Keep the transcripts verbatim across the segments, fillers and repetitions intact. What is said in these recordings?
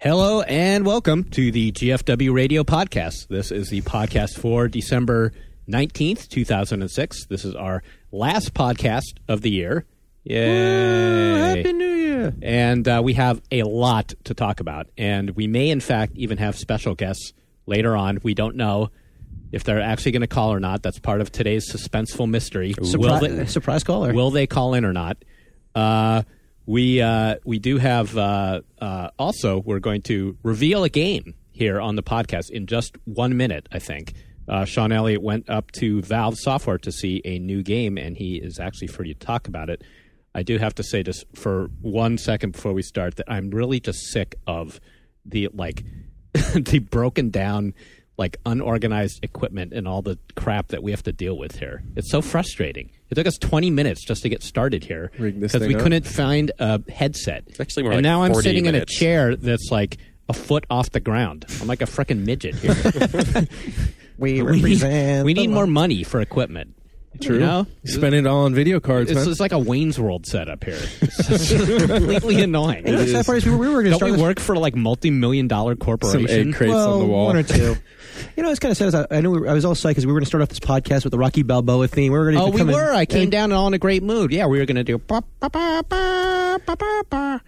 Hello and welcome to the G F W Radio Podcast. This is the podcast for December nineteenth, two thousand six. This is our last podcast of the year. Yay! Woo, Happy New Year! And uh, we have a lot to talk about. And we may, in fact, even have special guests later on. We don't know if they're actually going to call or not. That's part of today's suspenseful mystery. Surpri- will they, surprise caller. Will they call in or not? Uh... We uh, we do have, uh, uh, also, we're going to reveal a game here on the podcast in just one minute, I think. Uh, Sean Elliott went up to Valve Software to see a new game, and he is actually free to talk about it. I do have to say just for one second before we start that I'm really just sick of the, like, the broken down, like, unorganized equipment and all the crap that we have to deal with here. It's so frustrating. It took us twenty minutes just to get started here because we up. couldn't find a headset. It's actually more and like now I'm sitting minutes. in a chair that's like a foot off the ground. I'm like a freaking midget here. we we represent. Need, we need more money for equipment. True. You know? Spend it all on video cards. It's, man. it's like a Wayne's World setup here. It's just completely annoying. You know, the sad part is we were, we were going to Don't start we this- work for like multi-million dollar Some corporation? egg crates well, on the wall. one or two. You know, it's kind of sad. Is I, I know we were, I was all psyched because we were going to start off this podcast with the Rocky Balboa theme. We were going to Oh, we in, were. I came and, down all in a great mood. Yeah, we were going to do. Ba, ba, ba, ba, ba, ba, ba.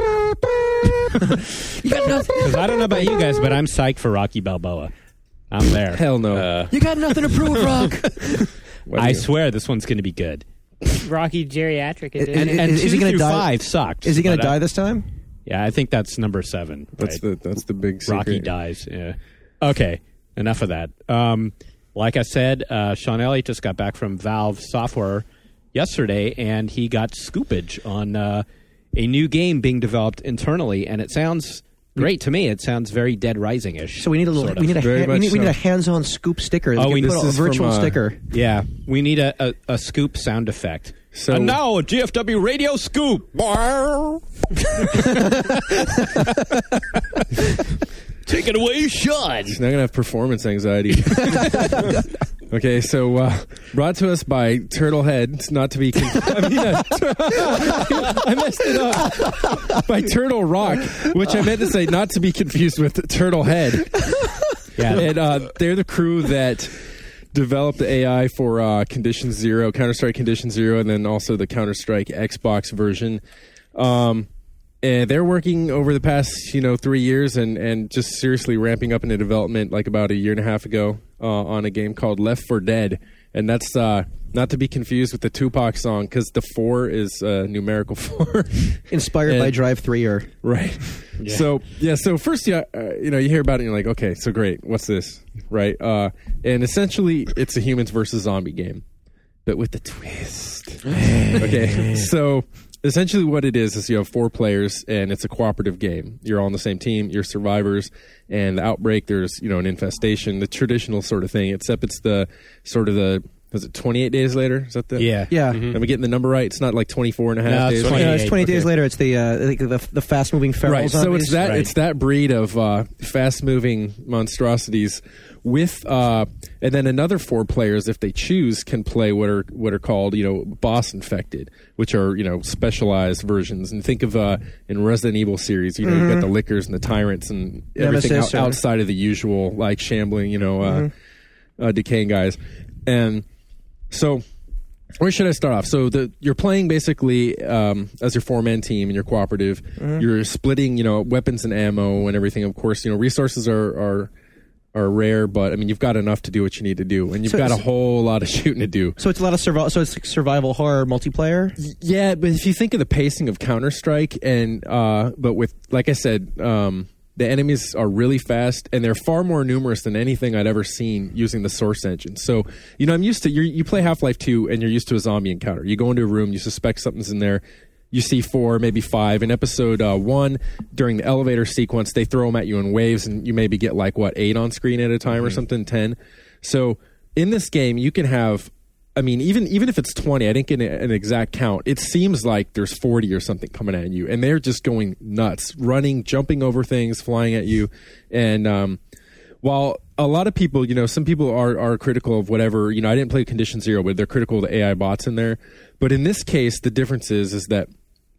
You got nothing. Because I don't know about you guys, but I'm psyched for Rocky Balboa. I'm there. Hell no. Uh, You got nothing to prove, Rock. What do I you- swear this one's going to be good. Rocky Geriatric Is- edition. And, and is two he gonna through die? five sucked. Is he going to but, uh, die this time? Yeah, I think that's number seven. That's right? the that's the big secret. Rocky dies. Yeah. Okay, enough of that. Um, like I said, uh, Sean Elliott just got back from Valve Software yesterday, and he got scoopage on uh, a new game being developed internally, and it sounds great to me. It sounds very Dead Rising-ish. So we need a little. sort of. We need a. Very hand, we, much need, we need so. a hands-on scoop sticker. That Oh, we we- can put this a is virtual from, uh, sticker. Yeah, we need a, a, a scoop sound effect. So- and now a G F W radio scoop. Take it away, Sean. He's not gonna have performance anxiety. Okay, so uh, brought to us by Turtlehead. It's not to be. Con- I mean, uh, I messed it up. By Turtle Rock, which I meant to say not to be confused with Turtlehead. Yeah, And uh, they're the crew that developed the A I for uh, Condition Zero, Counter-Strike Condition Zero, and then also the Counter-Strike Xbox version. Um, and they're working over the past, you know, three years and, and just seriously ramping up into development like about a year and a half ago uh, on a game called Left four Dead. And that's uh, not to be confused with the Tupac song because the four is uh, numerical four. Inspired and- by Drive Three or Right. Yeah. So yeah. So first, yeah, uh, you know, you hear about it, and you're like, okay, so great. What's this? Right. Uh, and essentially, it's a humans versus zombie game, but with the twist. Okay. So essentially, what it is is you have four players, and it's a cooperative game. You're all on the same team. You're survivors, and the outbreak. There's you know an infestation, the traditional sort of thing. Except it's the sort of the. Was it twenty-eight days later? Is that the yeah, yeah. Am I getting the number right? It's not like twenty-four and a half No, it's days. twenty-eight. Yeah, it's twenty days Okay. later. It's the uh, like the, the fast-moving feral Right, so zombies. it's that Right. it's that breed of uh, fast-moving monstrosities with, uh, and then another four players, if they choose, can play what are what are called you know boss infected, which are you know specialized versions. And think of uh, in Resident Evil series, you know, you got the lickers and the tyrants and everything Nemesis out, or- outside of the usual like shambling, you know, uh, uh, decaying guys, and so. Where should I start off? So the you're playing basically um, as your four-man team and you're cooperative. You're splitting, you know, weapons and ammo and everything. Of course, you know, resources are are are rare, but I mean, you've got enough to do what you need to do, and you've So got a it's- whole lot of shooting to do. So it's a lot of survival. So it's like survival horror multiplayer. Yeah, but if you think of the pacing of Counter Strike, and uh, but with like I said, um, the enemies are really fast, and they're far more numerous than anything I'd ever seen using the Source engine. So you know, I'm used to you're, you play Half-Life two, and you're used to a zombie encounter. You go into a room, you suspect something's in there. You see four, maybe five. In episode uh, one, during the elevator sequence, they throw them at you in waves, and you maybe get like what eight on screen at a time or something, ten. So in this game, you can have. I mean, even even if it's twenty, I didn't get an exact count. It seems like there's forty or something coming at you, and they're just going nuts, running, jumping over things, flying at you. And um, while a lot of people, you know, some people are are critical of whatever, you know, I didn't play Condition Zero, but they're critical of the A I bots in there. But in this case, the difference is is that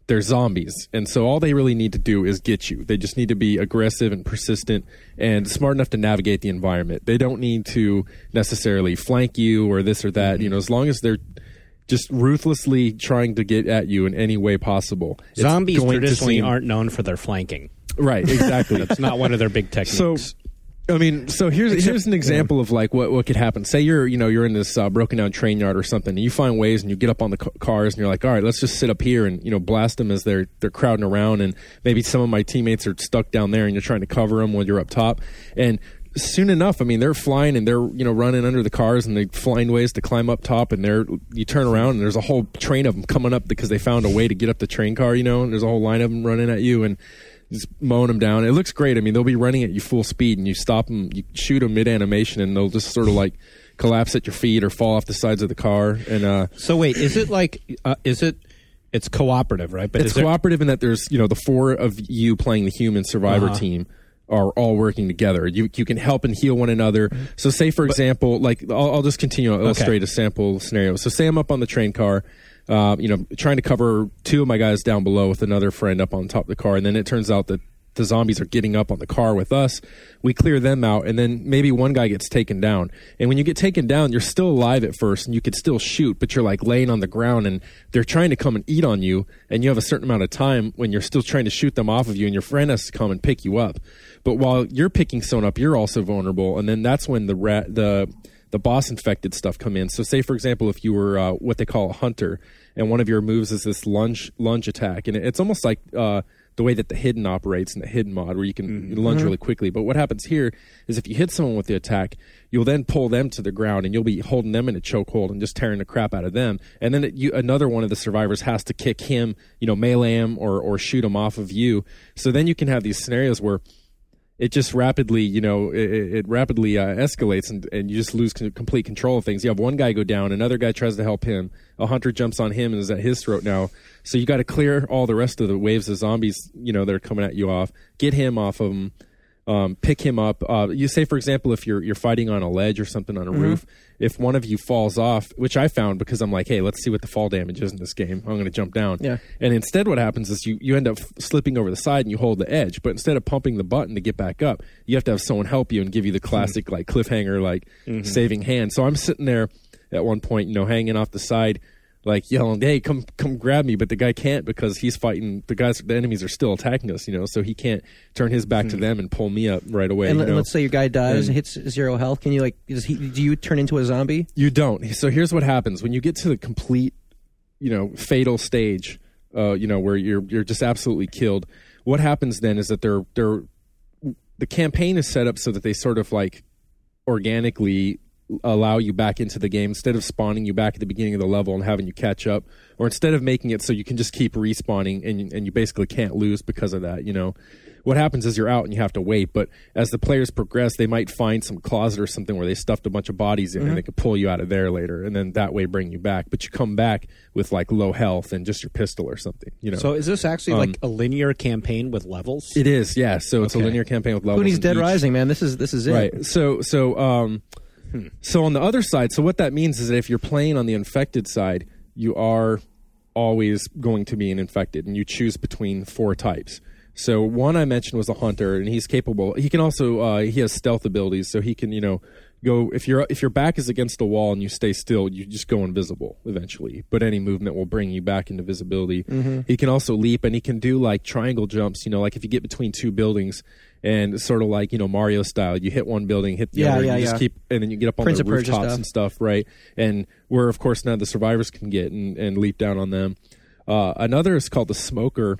they're zombies. And so all they really need to do is get you. They just need to be aggressive and persistent and smart enough to navigate the environment. They don't need to necessarily flank you or this or that. Mm-hmm. You know, as long as they're just ruthlessly trying to get at you in any way possible. Zombies traditionally seem... aren't known for their flanking. Right, exactly. That's not one of their big techniques. So, I mean, so here's Except, here's an example yeah. of like what, what could happen. Say you're you know you're in this uh, broken down train yard or something, and you find ways, and you get up on the ca- cars, and you're like, all right, let's just sit up here and you know blast them as they're they're crowding around, and maybe some of my teammates are stuck down there, and you're trying to cover them when you're up top, and soon enough, I mean, they're flying and they're you know running under the cars, and they find ways to climb up top, and they're you turn around and there's a whole train of them coming up because they found a way to get up the train car, you know, and there's a whole line of them running at you and just mowing them down. It looks great. I mean, they'll be running at you full speed, and you stop them, you shoot them mid animation, and they'll just sort of like collapse at your feet or fall off the sides of the car. And uh, so, wait, is it like uh, is it? It's cooperative, right? But it's there... cooperative in that there's you know the four of you playing the human survivor uh-huh. team are all working together. You you can help and heal one another. Mm-hmm. So, say for but, example, like I'll, I'll just continue to illustrate okay. a sample scenario. So, say I'm up on the train car. Uh, you know, trying to cover two of my guys down below with another friend up on top of the car, and then it turns out that the zombies are getting up on the car with us. We clear them out, and then maybe one guy gets taken down. And when you get taken down, you're still alive at first, and you could still shoot, but you're like laying on the ground, and they're trying to come and eat on you, and you have a certain amount of time when you're still trying to shoot them off of you, and your friend has to come and pick you up. But while you're picking someone up, you're also vulnerable, and then that's when the rat, the the boss infected stuff come in. So say, for example, if you were uh, what they call a hunter, and one of your moves is this lunge lunge attack, and it's almost like uh, the way that the hidden operates in the hidden mod, where you can mm-hmm. lunge really quickly. But what happens here is if you hit someone with the attack, you'll then pull them to the ground, and you'll be holding them in a chokehold and just tearing the crap out of them. And then it, you, another one of the survivors has to kick him, you know, melee him or or shoot him off of you. So then you can have these scenarios where it just rapidly, you know, it, it rapidly uh, escalates, and, and you just lose con- complete control of things. You have one guy go down, another guy tries to help him, a hunter jumps on him and is at his throat now. So you got to clear all the rest of the waves of zombies, you know, that are coming at you off, get him off of them, um, pick him up. Uh, you say, for example, if you're you're fighting on a ledge or something on a mm-hmm. roof, if one of you falls off, which I found because I'm like, hey, let's see what the fall damage is in this game. I'm going to jump down. Yeah. And instead what happens is you, you end up slipping over the side and you hold the edge. But instead of pumping the button to get back up, you have to have someone help you and give you the classic mm-hmm. like cliffhanger, like mm-hmm. saving hand. So I'm sitting there at one point, you know, hanging off the side, like yelling, hey, come come grab me. But the guy can't because he's fighting. The guys, the enemies are still attacking us, you know, so he can't turn his back mm-hmm. to them and pull me up right away. And you let, know? let's say your guy dies and, and hits zero health. Can you, like, does he, do you turn into a zombie? You don't. So here's what happens. When you get to the complete, you know, fatal stage, uh, you know, where you're you're just absolutely killed, what happens then is that they're, they're, the campaign is set up so that they sort of like organically allow you back into the game instead of spawning you back at the beginning of the level and having you catch up, or instead of making it so you can just keep respawning and and you basically can't lose because of that. You know, what happens is you're out and you have to wait, but as the players progress, they might find some closet or something where they stuffed a bunch of bodies in mm-hmm. and they could pull you out of there later, and then that way bring you back. But you come back with like low health and just your pistol or something, you know. So is this actually um, like a linear campaign with levels? It is, yeah. So it's okay. a linear campaign with levels. Who needs Dead each. Rising, man? This is this is it. Right. So so um Hmm. So on the other side, so what that means is that if you're playing on the infected side, you are always going to be an infected, and you choose between four types. So one I mentioned was a hunter, and he's capable. He can also uh, he has stealth abilities, so he can you know go if your if your back is against the wall and you stay still, you just go invisible eventually. But any movement will bring you back into visibility. Mm-hmm. He can also leap, and he can do like triangle jumps. You know, like if you get between two buildings. And sort of like, you know, Mario style, you hit one building, hit the yeah, other, yeah, and you yeah. just keep, and then you get up on Prince the rooftops stuff. and stuff, right? And where, of course, now the survivors can get and, and leap down on them. Uh, another is called the smoker,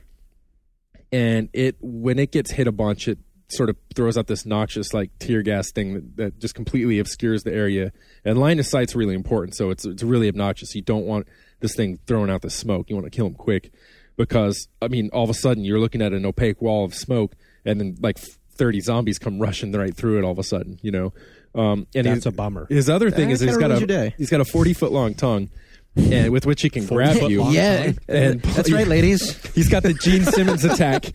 and it when it gets hit a bunch, it sort of throws out this noxious like tear gas thing that, that just completely obscures the area. And line of sight's really important, so it's it's really obnoxious. You don't want this thing throwing out the smoke. You want to kill them quick because, I mean, all of a sudden you're looking at an opaque wall of smoke, and then like thirty zombies come rushing right through it all of a sudden, you know. Um, and that's a bummer. His other thing that is he's got a he's got a forty foot long tongue, and with which he can grab you. Yeah, and that's right, ladies. He's got the Gene Simmons attack.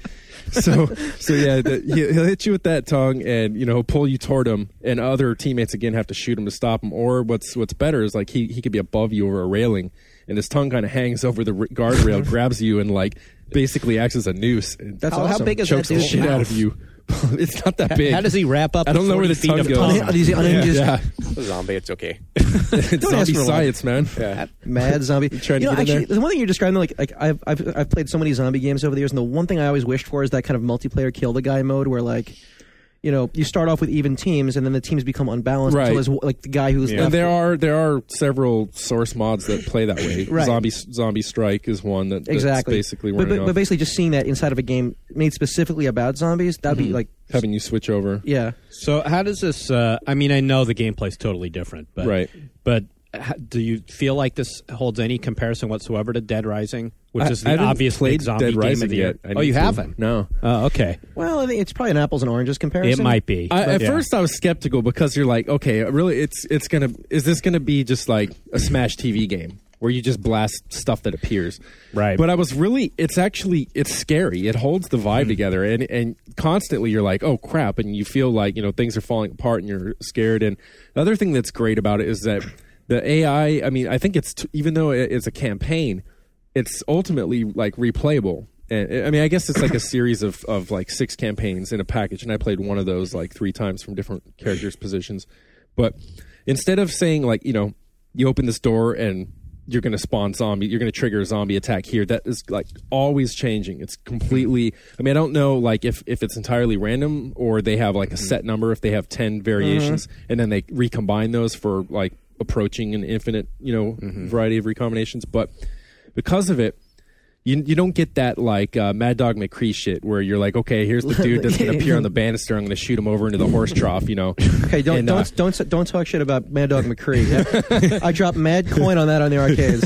so so yeah, the, he, he'll hit you with that tongue, and you know, pull you toward him, and other teammates again have to shoot him to stop him. Or what's what's better is like he he could be above you over a railing, and his tongue kind of hangs over the r- guardrail, grabs you, and like basically acts as a noose. And That's How- how awesome. big is chokes that the dude's shit out mouth? of you. It's not that big. How does he wrap up? I don't know where the forty feet tongue of goes. tongue? Oh, these unhinged- yeah, Zombie, it's okay. it's zombie ask for a lot. science, man. Yeah. Mad zombie. You trying to know, get in actually, there? the one thing you're describing, like, like I've, I've I've played so many zombie games over the years, and the one thing I always wished for is that kind of multiplayer kill the guy mode, where like, you know, you start off with even teams, and then the teams become unbalanced Right. until there's like the guy who's Yeah. left. And there are there are several source mods that play that way. Right. Zombie Zombie Strike is one that that's exactly basically but, running but, off, but basically just seeing that inside of a game made specifically about zombies, that'd be like, having you switch over. yeah. So how does this? Uh, I mean, I know the gameplay's totally different, but Right. But h- do you feel like this holds any comparison whatsoever to Dead Rising, which I- is I the haven't obvious played big zombie Dead game Rising of the year? yet. I Oh, need you to. haven't? No. Oh, okay. Well, I think it's probably an apples and oranges comparison. It might be. I, at Yeah. first, I was skeptical because you're like, okay, really, it's it's gonna is this gonna be just like a Smash T V game where you just blast stuff that appears, Right. But I was really, it's actually it's scary. It holds the vibe together, and and constantly you're like, oh crap, and you feel like you know things are falling apart, and you're scared. And the other thing that's great about it is that the A I. I mean, I think it's t- even though it- it's a campaign, it's ultimately like replayable. And I mean, I guess it's like a series of, of like six campaigns in a package, and I played one of those like three times from different characters' positions. But instead of saying like, you know, you open this door and you're going to spawn zombie, you're going to trigger a zombie attack here, that is like always changing. It's completely, I mean, I don't know like if, if it's entirely random or they have like a set number, if they have ten variations and then they recombine those for like approaching an infinite, you know, variety of recombinations. But because of it, You you don't get that like uh, Mad Dog McCree shit where you're like, okay, here's the dude that's going to appear on the banister. I'm going to shoot him over into the horse trough, you know. Okay, don't And, uh, don't don't don't talk shit about Mad Dog McCree. I dropped mad coin on that on the arcades.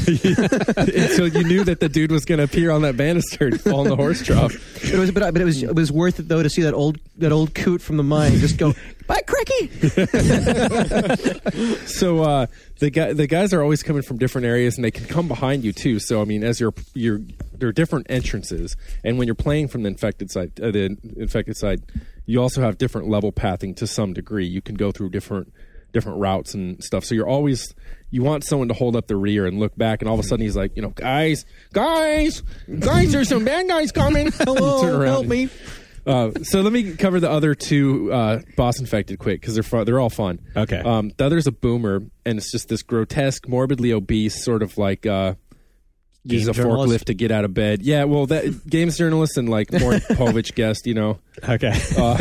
so you knew that the dude was going to appear on that banister and fall in the horse trough. It was, but, but it was it was worth it though to see that old that old coot from the mine just go, bye, Cricky. So uh, the guy the guys are always coming from different areas, and they can come behind you too. So I mean, as you're you're there are different entrances, and when you're playing from the infected side, uh, the infected side, you also have different level pathing to some degree. You can go through different different routes and stuff. So you're always you want someone to hold up the rear and look back, and all of a sudden he's like, you know, guys, guys, guys, there's some bad guys coming. Hello, Turn around help and- me. Uh, so let me cover the other two uh, boss infected quick because they're fun. They're all fun. Okay. Um, the other's a boomer, and it's just this grotesque, morbidly obese sort of like uh, uses a Game journalist? forklift to get out of bed. Yeah, well, that games journalist and like Maury Povich guest, you know, Okay. uh,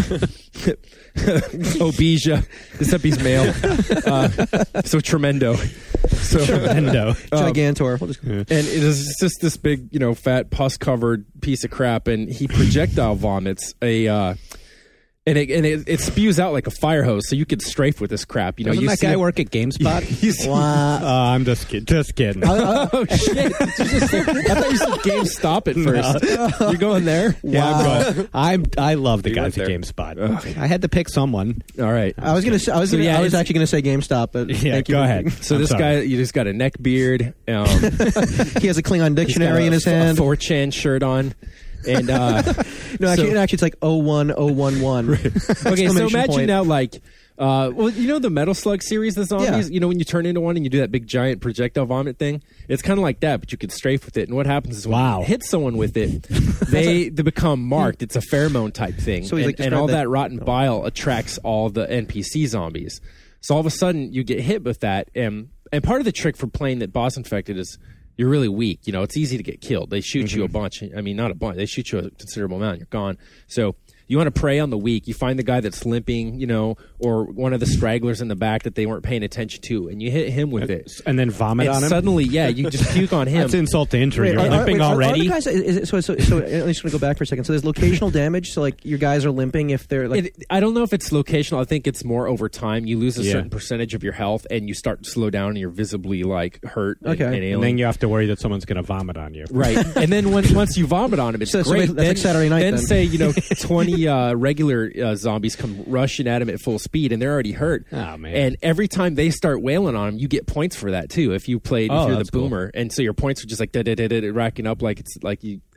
Obesia, except he's male. Uh, so tremendo. So Tremendo. Gigantor. We'll just, and it is just this big, you know, fat pus covered piece of crap, and he projectile vomits a, uh, and it and it, it spews out like a fire hose, so you could strafe with this crap. You know, Doesn't you that see guy him- work at GameSpot? He's- Uh, I'm just kidding. Just kidding. Oh shit! Did you just say- I thought you said GameStop at first. You're going there? Yeah, I'm, going, I'm I love the You guys at went GameSpot. I had to pick someone. All right. I was gonna say, I was So, gonna, yeah, I was it's- actually gonna say GameStop, but Yeah, thank you go for- ahead. So I'm this sorry. guy, you just got a neck beard. Um, He has a Klingon dictionary in his hand. four chan shirt on, and uh, No, actually, so- actually, it's like oh one oh one one. okay. So Exclamation imagine point. now, like, uh, well, you know the Metal Slug series, the zombies. Yeah. You know when you turn into one and you do that big giant projectile vomit thing. It's kind of like that, but you can strafe with it. And what happens is when Wow. you hit someone with it, they they become marked. It's a pheromone type thing, So he's and, like, and describe all that- that rotten bile attracts all the N P C zombies. So all of a sudden you get hit with that, and and part of the trick for playing that boss infected is you're really weak. You know, it's easy to get killed. They shoot you a bunch. I mean, not a bunch. They shoot you a considerable amount. You're gone. So you want to prey on the weak. You find the guy that's limping, you know, or one of the stragglers in the back that they weren't paying attention to, and you hit him with it. And then vomit And on him. suddenly, yeah, you just puke on him. That's insult to injury. Wait, You're are- are- limping wait, are- are already. the guys, is it, so, so, so I'm just going to go back for a second. So there's locational damage. So like your guys are limping if they're like. It, I don't know if it's locational. I think it's more over time. You lose a Yeah. certain percentage of your health, and you start to slow down, and you're visibly like hurt and, Okay. and And ailing. and then you have to worry that someone's going to vomit on you. Right, and then when, once you vomit on him, it's So- so great. that's like Saturday night Then, then. say you know twenty uh, regular uh, zombies come rushing at him at full speed, and they're already hurt. Oh, man. And every time they start wailing on him, you get points for that too. If you played, Oh, if you're that's the cool. boomer, and so your points are just like da da da da racking up, like it's like you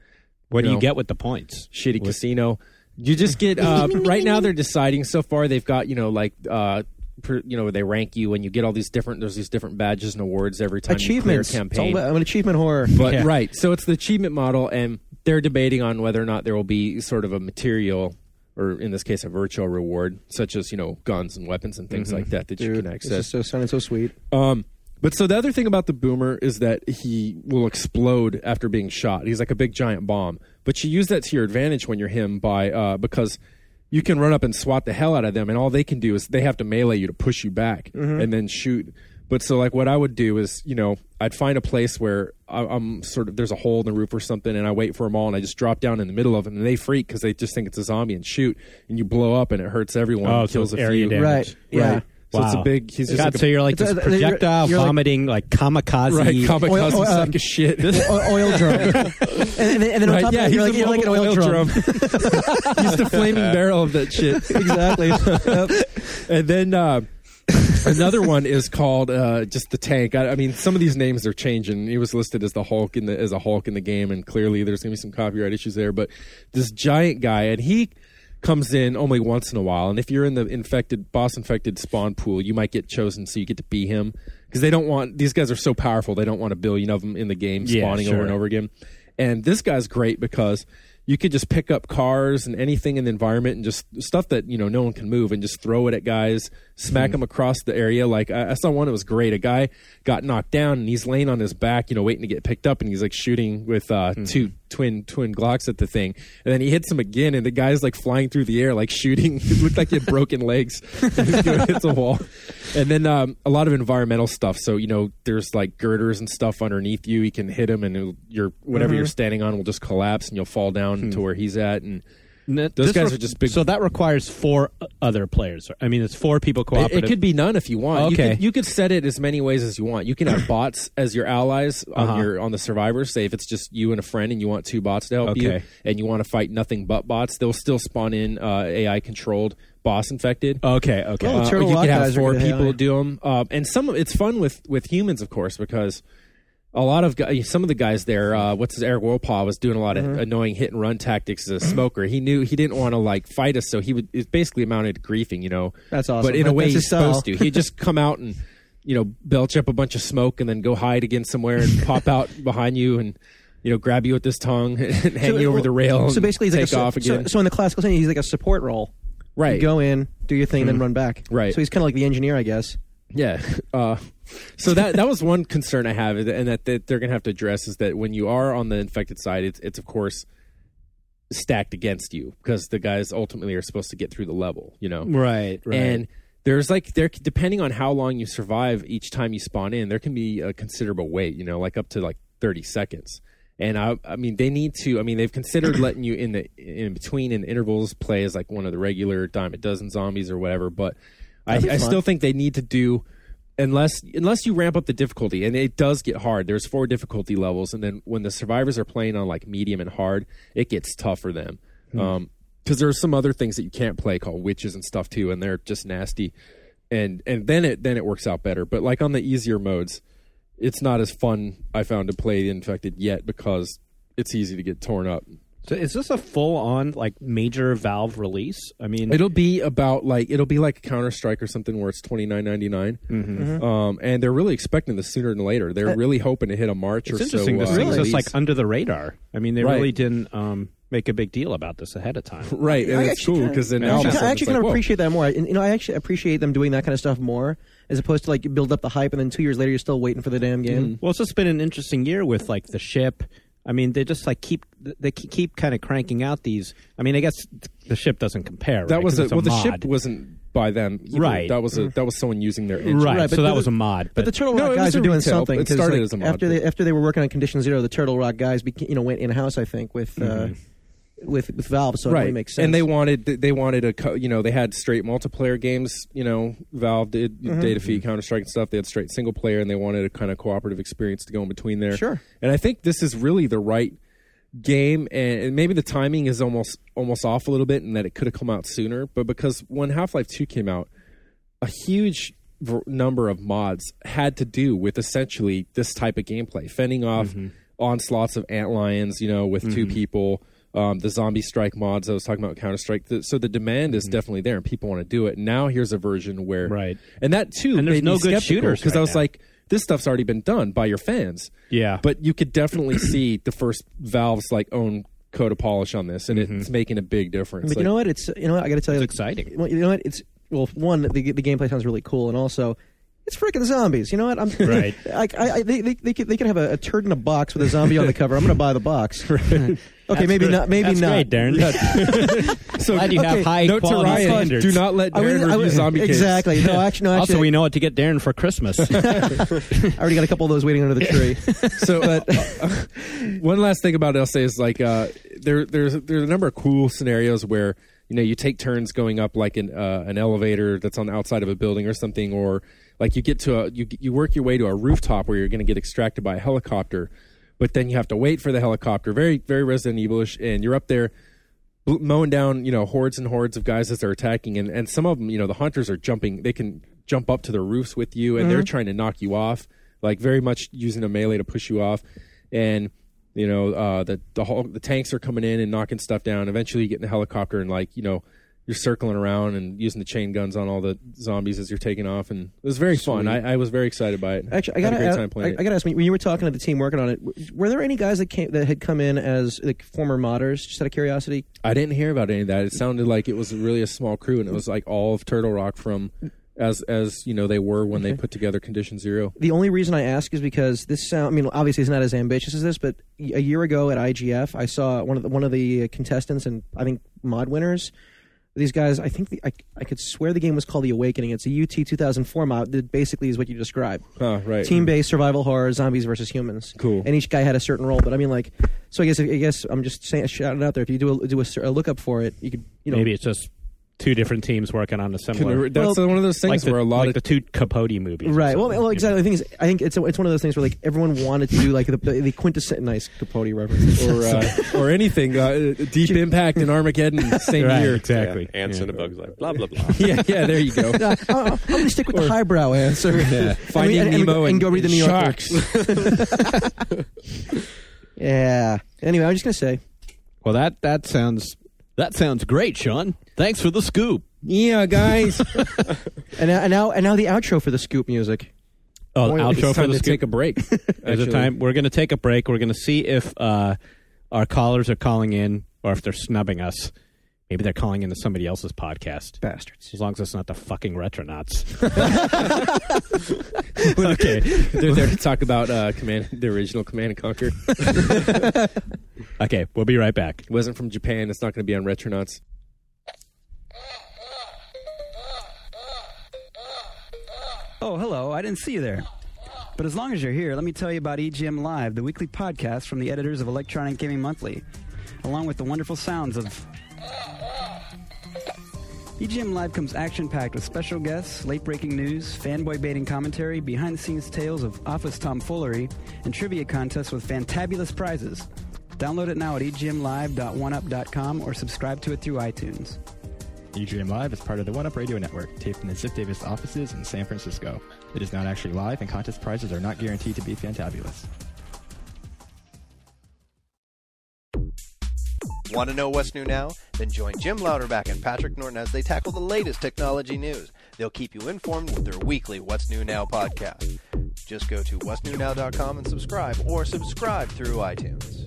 What do know, you get with the points? Shitty casino. You just get uh, right now. They're deciding so far. They've got you know like uh, per, you know they rank you and you get all these different. There's these different badges and awards every time Achievements. you clear a It's all campaign. about, I'm an achievement whore. But Yeah. right, so it's the achievement model, and they're debating on whether or not there will be sort of a material, or in this case, a virtual reward, such as you know guns and weapons and things like that that you Dude, can this access. is so sounding so sweet. Um, but so the other thing about the boomer is that he will explode after being shot. He's like a big giant bomb. But you use that to your advantage when you're him by uh, because you can run up and swat the hell out of them, and all they can do is they have to melee you to push you back and then shoot. But so like what I would do is, you know, I'd find a place where I, I'm sort of there's a hole in the roof or something, and I wait for them all, and I just drop down in the middle of them, and they freak because they just think it's a zombie and shoot, and you blow up, and it hurts everyone. Oh, and so kills it's a area few. damage. Right. Yeah. Right. So it's a Wow. big. He's just God, like a, so you're like It's this a- you're- projectile you're like- vomiting, like, kamikaze. right, kamikaze Oil- oil, sack um, of shit. O- oil drum. and, and, then- and then on Right, top yeah, of that, you're like, he's you're a like an mobile oil, drum. He's the flaming barrel of that shit. Exactly. Yep. And then uh, another one is called uh, just the tank. I, I mean, some of these names are changing. He was listed as the Hulk in the as a Hulk in the game, and clearly there's going to be some copyright issues there. But this giant guy, and he comes in only once in a while. And if you're in the infected boss infected spawn pool, you might get chosen, so you get to be him because they don't want these guys are so powerful. They don't want a billion of them in the game Yeah, spawning sure. over and over again. And this guy's great because you could just pick up cars and anything in the environment and just stuff that you know no one can move and just throw it at guys, smack Hmm. them across the area. Like I, I saw one that was great. A guy got knocked down and he's laying on his back, you know, waiting to get picked up, and he's like shooting with uh, Hmm. two twin twin Glocks at the thing, and then he hits him again, and the guy's like flying through the air, like shooting. It looked like he had broken legs. He's going hits a wall, and then um, a lot of environmental stuff. So you know, there's like girders and stuff underneath you. You can hit him, and it'll, your whatever Mm-hmm. you're standing on will just collapse, and you'll fall down Hmm. to where he's at. And Those Those guys are just big- So that requires four other players. I mean, it's four people It, cooperative. it could be none if you want. Okay. You could, you could set it as many ways as you want. You can have bots as your allies on Uh-huh. your on the survivors. Say if it's just you and a friend and you want two bots to help you, Okay. and you want to fight nothing but bots, they'll still spawn in uh, A I controlled boss infected. Okay, okay. Oh, Uh, Turtle or you Rock could have guys are four good A I. people do them, um, and some. of It's fun with with humans, of course, because a lot of guys, some of the guys there. Uh, what's his Eric Wolpaw was doing a lot of Mm-hmm. annoying hit and run tactics as a smoker. He knew he didn't want to like fight us, so he would. It basically amounted to griefing, you know. That's awesome. But in a way, That's his he's supposed style. to. He'd just come out and you know belch up a bunch of smoke and then go hide again somewhere and pop out behind you and. You know, grab you with his tongue and hang you over the rail. So and basically, he's take like a, su- off so, again. so in the classical setting, he's like a support role. right. You go in, do your thing, then run back. Right. So he's kind of like the engineer, I guess. Yeah. Uh, so that that was one concern I have, and that, that they're going to have to address is that when you are on the infected side, it's it's of course stacked against you because the guys ultimately are supposed to get through the level, you know. right, right. And there's like there depending on how long you survive each time you spawn in, there can be a considerable wait, you know, like up to like thirty seconds. And I, I mean, they need to. I mean, they've considered letting you in the in between in intervals play as like one of the regular dime a dozen zombies or whatever. But I, That'd be I fun. still think they need to do unless unless you ramp up the difficulty, and it does get hard. There's four difficulty levels, and then when the survivors are playing on like medium and hard, it gets tough for them. Um, because there's some other things that you can't play called witches and stuff too, and they're just nasty. And and then it then it works out better. But like on the easier modes, it's not as fun, I found, to play the infected yet because it's easy to get torn up. So is this a full-on like major Valve release? I mean, It'll be about like it'll be like Counter Strike or something where it's twenty nine ninety nine, Mm-hmm. um, and they're really expecting this sooner than later. They're really hoping to hit a March it's or so. interesting. This uh, thing's just release. like under the radar. I mean, they Right. really didn't um, make a big deal about this ahead of time. right, and I it's actually cool kinda- because then I now all of a I sudden actually it's kind like, of whoa. appreciate that more. And, you know, I actually appreciate them doing that kind of stuff more, as opposed to like build up the hype and then two years later you're still waiting for the damn game. Well, it's just been an interesting year with like the ship. I mean, they just like keep they keep, keep kind of cranking out these. I mean, I guess the ship doesn't compare. That right? was 'Cause a, it's well, the mod. ship wasn't by them, either. Right. That was a that was someone using their engine. right. Right, but so that the- was a mod. But the Turtle No, Rock it was guys a are doing retail. something It 'cause, started like, as a mod, after they but- after they were working on Condition Zero, the Turtle Rock guys beca- you know went in house, I think, with uh, with with Valve, so it right, really makes sense. and they wanted they wanted a co- you know they had straight multiplayer games. You know, Valve did Mm-hmm. Data Feed, Counter Strike and stuff. They had straight single player, and they wanted a kind of cooperative experience to go in between there. Sure. And I think this is really the right game, and maybe the timing is almost almost off a little bit, and that it could have come out sooner. But because when Half-Life two came out, a huge v- number of mods had to do with essentially this type of gameplay, fending off Mm-hmm. onslaughts of antlions, you know, with mm-hmm. two people. Um, the zombie strike mods I was talking about, Counter Strike. The, so the demand is mm-hmm. definitely there, and people want to do it. Now here's a version where, right, and that too, and there's no good shooters because right I was now. like, this stuff's already been done by your fans. Yeah, but you could definitely see the first Valve's like own coat of polish on this, and mm-hmm. it's making a big difference. But like, you know what? It's you know what I got to tell you, it's like, exciting. Well, you know what? It's well, one, the the gameplay sounds really cool, and also. It's freaking zombies. You know what? I'm right. Like I, I, they, they, they could, they could have a, a turd in a box with a zombie on the cover. I'm going to buy the box. Right. Okay, That's maybe great. not. Maybe That's not. Great, Darren. So glad you okay. have high Note quality to Ryan, standards. do not let Darren I mean, review I mean, zombie kids. Exactly. No, actually, no. Actually, also, we know what to get Darren for Christmas. I already got a couple of those waiting under the tree. So, but uh, one last thing about it, I'll say is like uh, there, there's there's a number of cool scenarios where you know you take turns going up like an uh, an elevator that's on the outside of a building or something, or like you get to a you you work your way to a rooftop where you're going to get extracted by a helicopter, but then you have to wait for the helicopter. Very very Resident Evil-ish, and you're up there mowing down you know hordes and hordes of guys as they're attacking, and and some of them you know the hunters are jumping. They can jump up to their roofs with you, and mm-hmm. they're trying to knock you off, like very much using a melee to push you off, and. You know, uh, the the, whole, the tanks are coming in and knocking stuff down. Eventually, you get in the helicopter and, like, you know, you're circling around and using the chain guns on all the zombies as you're taking off. And it was very Sweet. fun. I, I was very excited by it. Actually, I got got a great time playing I, it. I got to ask, when you were talking to the team working on it, were there any guys that came that had come in as like former modders? Just out of curiosity. I didn't hear about any of that. It sounded like it was really a small crew, and it was like all of Turtle Rock from. As as you know, they were when okay. they put together Condition Zero. The only reason I ask is because this sound. I mean, obviously, it's not as ambitious as this, but a year ago at I G F, I saw one of the, one of the contestants and I think mod winners. These guys, I think the, I I could swear the game was called The Awakening. It's a U T two thousand four mod that basically is what you described. Oh, right. Team-based survival horror, zombies versus humans. Cool. And each guy had a certain role. But I mean, like, so I guess I guess I'm just saying, shouting it out there. If you do a, do a, a lookup for it, you could you know maybe it's just. Two different teams working on a similar. That's well, one of those things like the, where a lot like of the two Capote movies, right? Well, well, exactly. The thing is, I think it's it's one of those things where like everyone wanted to do like the, the, the quintessential nice Capote reference, or uh, or anything. Uh, Deep Impact and Armageddon, same right, year, exactly. Yeah, ants yeah. in a bug's life. Blah blah blah. yeah, yeah. There you go. uh, I'm going to stick with or, the highbrow answer. Yeah. Finding and, and, Nemo and, and go read the New Yorker. Sharks. Yeah. Anyway, I'm just going to say. Well, that that sounds that sounds great, Sean. Thanks for the scoop. Yeah, guys. and, now, and now and now the outro for the scoop music. Oh, the Boy, outro it's for time the to scoop. take a break. There's a time we're going to take a break. We're going to see if uh, our callers are calling in or if they're snubbing us. Maybe they're calling into somebody else's podcast. Bastards. As long as it's not the fucking Retronauts. Okay. They're there to talk about uh, Command, the original Command and Conquer. Okay, we'll be right back. It wasn't from Japan. It's not going to be on Retronauts. Oh, hello. I didn't see you there. But as long as you're here, let me tell you about E G M Live, the weekly podcast from the editors of Electronic Gaming Monthly, along with the wonderful sounds of... E G M Live comes action-packed with special guests, late-breaking news, fanboy-baiting commentary, behind-the-scenes tales of office tomfoolery, and trivia contests with fantabulous prizes. Download it now at e g m live dot one up dot com or subscribe to it through iTunes. E G M Live is part of the One Up Radio Network, taped in the Ziff Davis offices in San Francisco. It is not actually live, and contest prizes are not guaranteed to be fantabulous. Want to know what's new now? Then join Jim Louderback and Patrick Norton as they tackle the latest technology news. They'll keep you informed with their weekly What's New Now podcast. Just go to what's new now dot com and subscribe, or subscribe through iTunes.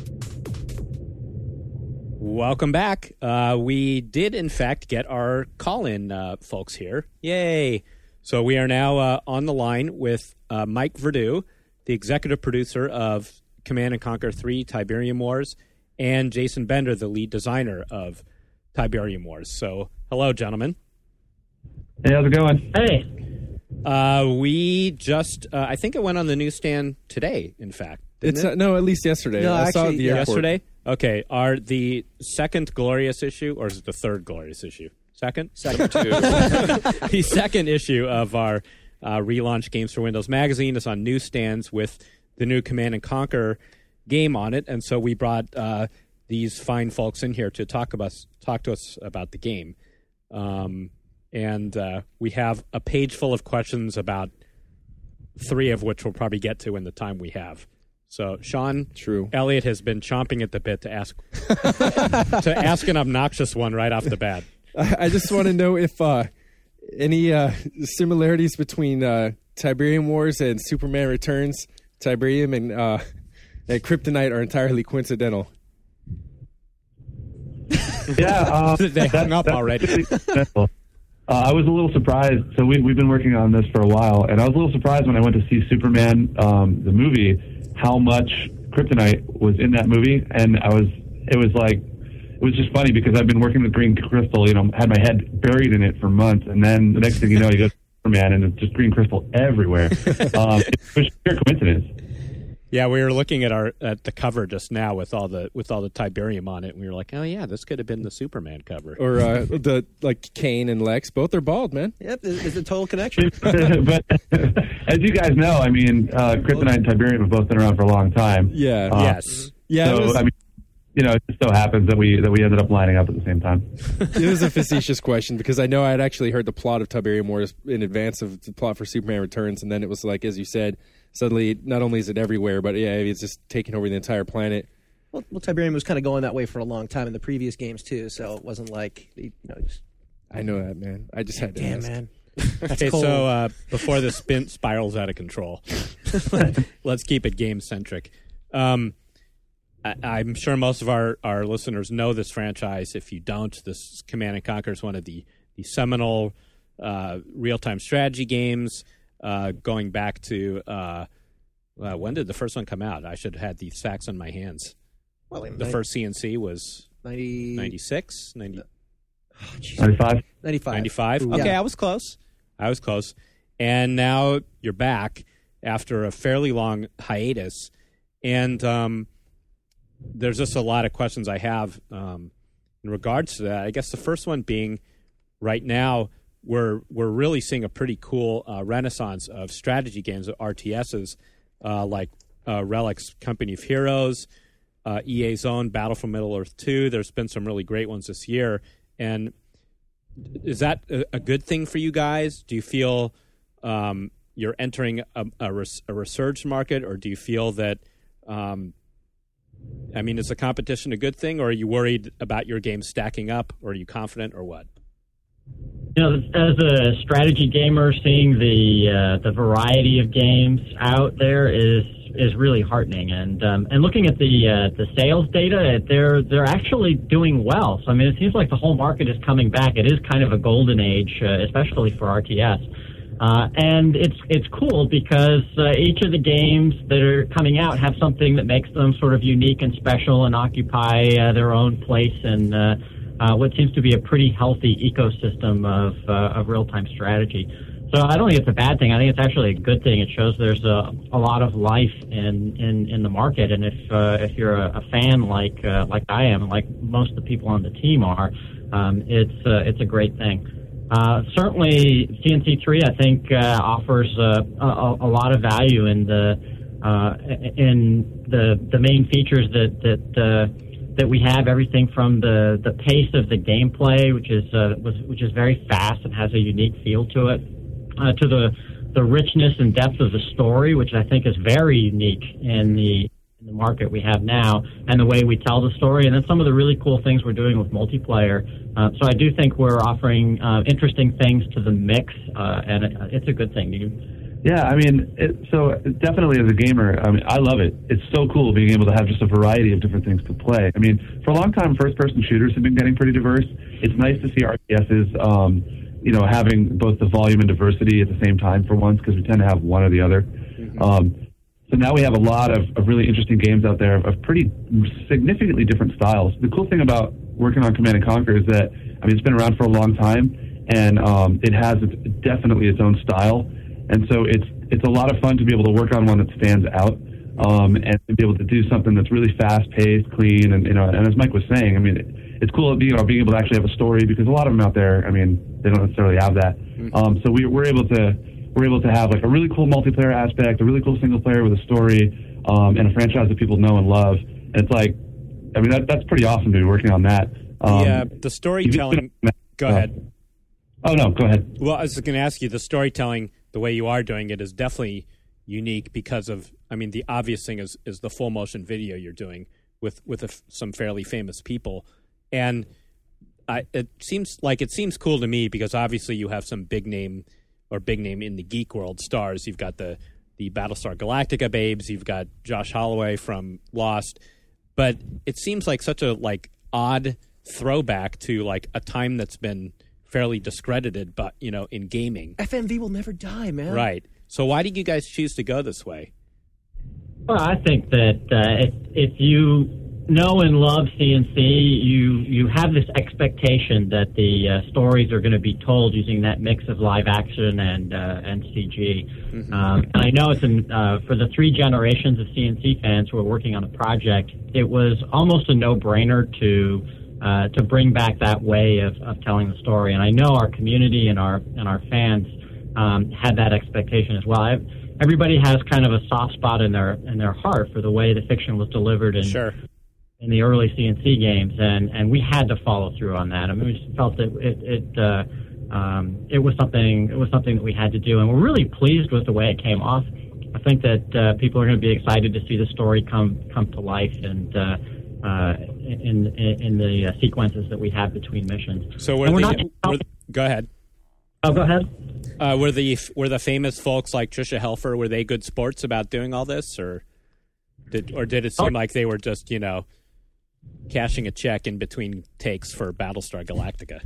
Welcome back. Uh, we did, in fact, get our call-in uh, folks here. Yay! So we are now uh, on the line with uh, Mike Verdu, the executive producer of Command and Conquer three Tiberium Wars, and Jason Bender, the lead designer of Tiberium Wars. So, hello, gentlemen. Hey, how's it going? Hey. Uh, we just, uh, I think it went on the newsstand today, in fact. It's it? uh, no, at least yesterday. No, I actually, saw it at the yeah. airport. Yesterday? Okay. Are the second glorious issue, or is it the third glorious issue? Second? Second. The second issue of our uh, relaunch Games for Windows magazine is on newsstands with the new Command and Conquer game on it, and so we brought uh, these fine folks in here to talk about talk to us about the game. Um, and uh, we have a page full of questions, about three of which we'll probably get to in the time we have. So, Sean, True. Elliot has been chomping at the bit to ask to ask an obnoxious one right off the bat. I, I just want to know if uh, any uh, similarities between uh, Tiberium Wars and Superman Returns, Tiberium and, uh, and Kryptonite are entirely coincidental. Yeah, uh, They hung up already. uh, I was a little surprised. So we, we've been working on this for a while, and I was a little surprised when I went to see Superman, um, the movie, how much Kryptonite was in that movie. And I was, it was like, it was just funny because I've been working with green crystal, you know, had my head buried in it for months, and then the next thing you know, you go to Superman, and it's just green crystal everywhere. um, it was sheer coincidence. Yeah, we were looking at our at the cover just now with all the with all the Tiberium on it, and we were like, oh yeah, this could have been the Superman cover. Or uh, the like Kane and Lex, both are bald, man. Yep, it's a total connection. But as you guys know, I mean, uh, Kryptonite and Tiberium have both been around for a long time. Yeah. Uh, Yes. Yeah. So it, was, I mean, you know, it just so happens that we that we ended up lining up at the same time. it was a facetious question because I know I had actually heard the plot of Tiberium Wars in advance of the plot for Superman Returns, and then it was like, as you said, suddenly not only is it everywhere, but yeah, it's just taking over the entire planet. Well, well, Tiberium was kind of going that way for a long time in the previous games too, so it wasn't like you know. Just, I know that, man. I just had to damn, ask. man. Okay, cold. so uh, before the spin spirals out of control, let's keep it game centric. Um, I, I'm sure most of our, our listeners know this franchise. If you don't, this Command and Conquer is one of the the seminal uh, real time strategy games. Uh, going back to uh, uh, when did the first one come out? I should have had these facts on my hands. Well, The first C N C was ninety, ninety-six, ninety, ninety-five ninety-five. ninety-five. Ooh. Okay, Yeah. I was close. I was close. And now you're back after a fairly long hiatus. And um, there's just a lot of questions I have um, in regards to that. I guess the first one being right now, we're we're really seeing a pretty cool uh, renaissance of strategy games, R T Ss, uh, like uh, Relic's Company of Heroes, uh, E A's own Battle for Middle-earth two. There's been some really great ones this year. And is that a, a good thing for you guys? Do you feel um, you're entering a, a, res, a resurged market, or do you feel that, um, I mean, is the competition a good thing, or are you worried about your game stacking up, or are you confident, or what? You know, as a strategy gamer, seeing the uh, the variety of games out there is is really heartening. And um, and looking at the uh, the sales data, they're they're actually doing well. So I mean, it seems like the whole market is coming back. It is kind of a golden age, uh, especially for R T S. Uh, and it's it's cool because uh, each of the games that are coming out have something that makes them sort of unique and special and occupy uh, their own place in uh, uh, what seems to be a pretty healthy ecosystem of uh, of real-time strategy. So I don't think it's a bad thing. I think it's actually a good thing. It shows there's a, a lot of life in, in, in the market, and if uh, if you're a, a fan like uh, like I am, and like most of the people on the team are, um, it's uh, it's a great thing. Uh, certainly, C N C three I think uh, offers uh, a, a lot of value in the uh, in the the main features that that uh, that we have. Everything from the, the pace of the gameplay, which is uh, was, which is very fast and has a unique feel to it. Uh, to the the richness and depth of the story, which I think is very unique in the in the market we have now, and the way we tell the story, and then some of the really cool things we're doing with multiplayer. Uh, so I do think we're offering uh, interesting things to the mix, uh, and it, it's a good thing. Do you? Yeah, I mean, it, so definitely as a gamer, I mean, I love it. It's so cool being able to have just a variety of different things to play. I mean, for a long time, first-person shooters have been getting pretty diverse. It's nice to see R T Ss. Um, you know, having both the volume and diversity at the same time for once, because we tend to have one or the other. Mm-hmm. Um, so now we have a lot of, of really interesting games out there of, of pretty significantly different styles. The cool thing about working on Command and Conquer is that, I mean, it's been around for a long time, and um, it has its, definitely its own style. And so it's it's a lot of fun to be able to work on one that stands out, um, and to be able to do something that's really fast-paced, clean, and, you know, and as Mike was saying, I mean, it, it's cool being, you know, being able to actually have a story, because a lot of them out there, I mean, they don't necessarily have that. Mm-hmm. Um, so we, we're able to we're able to have like a really cool multiplayer aspect, a really cool single player with a story, um, and a franchise that people know and love. And it's like, I mean, that, that's pretty awesome to be working on that. Um, the, uh, the storytelling. Go ahead. Oh no, go ahead. Well, I was going to ask you, the storytelling, the way you are doing it, is definitely unique because of, I mean, the obvious thing is is the full motion video you're doing with with a, some fairly famous people, and I, it seems like it seems cool to me because obviously you have some big name or big name in the geek world stars. You've got the the Battlestar Galactica babes. You've got Josh Holloway from Lost, but it seems like such a like odd throwback to like a time that's been fairly discredited, but you know, in gaming. F M V will never die, man. Right. So why did you guys choose to go this way? Well, I think that uh, if if you know and love C N C, you you have this expectation that the uh, stories are going to be told using that mix of live action and uh, and C G. Mm-hmm. Um, and I know it's in, uh, for the three generations of C N C fans who are working on the project, it was almost a no-brainer to uh, to bring back that way of, of telling the story. And I know our community and our and our fans um, had that expectation as well. I've, everybody has kind of a soft spot in their in their heart for the way the fiction was delivered. And sure. in the early C N C games, and, and we had to follow through on that. I mean, we just felt that it it uh, um, it was something it was something that we had to do, and we're really pleased with the way it came off. I think that uh, people are going to be excited to see the story come come to life, and uh, uh, in, in in the uh, sequences that we have between missions. So were and we're the, not, were, go ahead. Oh, go ahead. Uh, were the were the famous folks like Tricia Helfer, were they good sports about doing all this, or did or did it seem oh. like they were just, you know, cashing a check in between takes for Battlestar Galactica?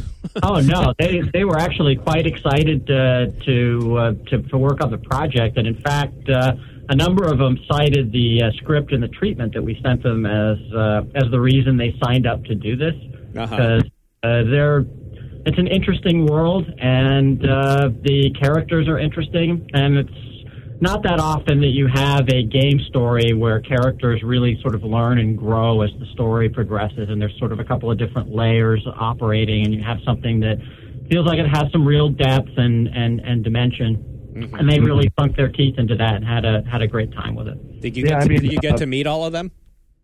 Oh no, they they were actually quite excited uh, to, uh, to to work on the project, and in fact, uh, a number of them cited the uh, script and the treatment that we sent them as uh, as the reason they signed up to do this, uh-huh. because uh, they're it's an interesting world, and uh, the characters are interesting, and it's not that often that you have a game story where characters really sort of learn and grow as the story progresses, and there's sort of a couple of different layers operating, and you have something that feels like it has some real depth and, and, and dimension. Mm-hmm. And they really sunk their teeth into that and had a had a great time with it. Did you get, yeah, to, I mean, did you get uh, to meet all of them?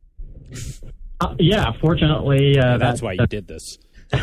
Uh, yeah, fortunately. Uh, yeah, that's that, why you did this. so,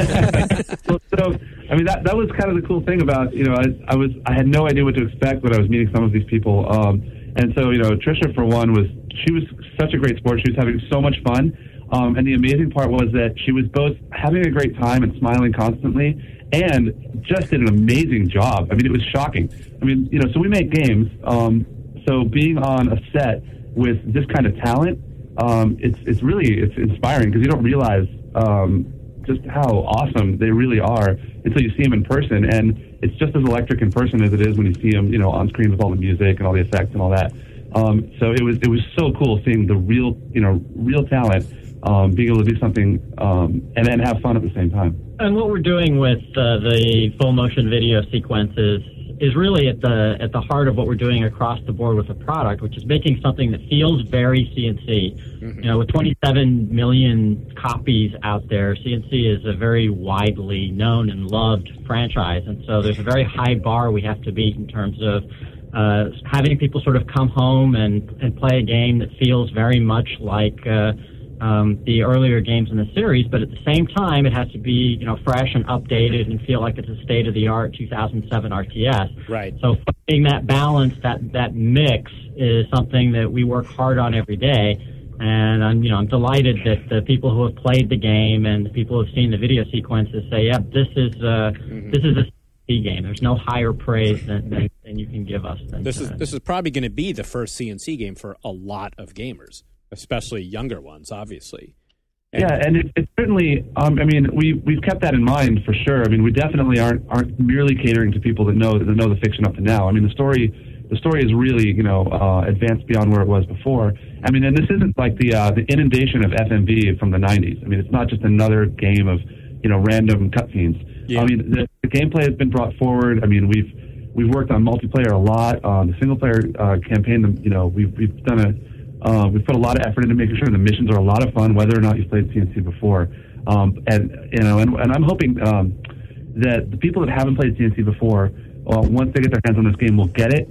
so, I mean, that that was kind of the cool thing about, you know, I, I was I had no idea what to expect when I was meeting some of these people, um, and so, you know, Tricia, for one, was she was such a great sport. She was having so much fun, um, and the amazing part was that she was both having a great time and smiling constantly, and just did an amazing job. I mean, it was shocking. I mean, you know, so we make games, um, so being on a set with this kind of talent, um, it's it's really it's inspiring, because you don't realize Um, just how awesome they really are until you see them in person, and it's just as electric in person as it is when you see them, you know, on screen with all the music and all the effects and all that. Um, so it was it was so cool seeing the real, you know, real talent, um, being able to do something um, and then have fun at the same time. And what we're doing with uh, the full motion video sequences is really at the at the heart of what we're doing across the board with the product, which is making something that feels very C N C. Mm-hmm. You know, with twenty-seven million copies out there, C N C is a very widely known and loved franchise, and so there's a very high bar we have to beat in terms of uh, having people sort of come home and, and play a game that feels very much like uh, um, the earlier games in the series, but at the same time, it has to be, you know, fresh and updated and feel like it's a state-of-the-art two thousand seven R T S. Right. So finding that balance, that that mix, is something that we work hard on every day. And I'm, you know, I'm delighted that the people who have played the game and the people who have seen the video sequences say, "Yep, this is uh, mm-hmm. this is a C N C game. There's no higher praise than, than, than you can give us." Than, this is uh, this is probably going to be the first C N C game for a lot of gamers, especially younger ones, obviously. And yeah, and it, it certainly. Um, I mean, we we've kept that in mind for sure. I mean, we definitely aren't aren't merely catering to people that know that know the fiction up to now. I mean, the story. The story is really, you know, uh, advanced beyond where it was before. I mean, and this isn't like the uh, the inundation of F M V from the nineties. I mean, it's not just another game of, you know, random cutscenes. Yeah. I mean, the, the gameplay has been brought forward. I mean, we've we've worked on multiplayer a lot. Uh, the single player uh, campaign, you know, we've we've done a uh, we've put a lot of effort into making sure the missions are a lot of fun, whether or not you've played C N C before. Um, and you know, and, and I'm hoping um, that the people that haven't played C N C before, well, once they get their hands on this game, will get it.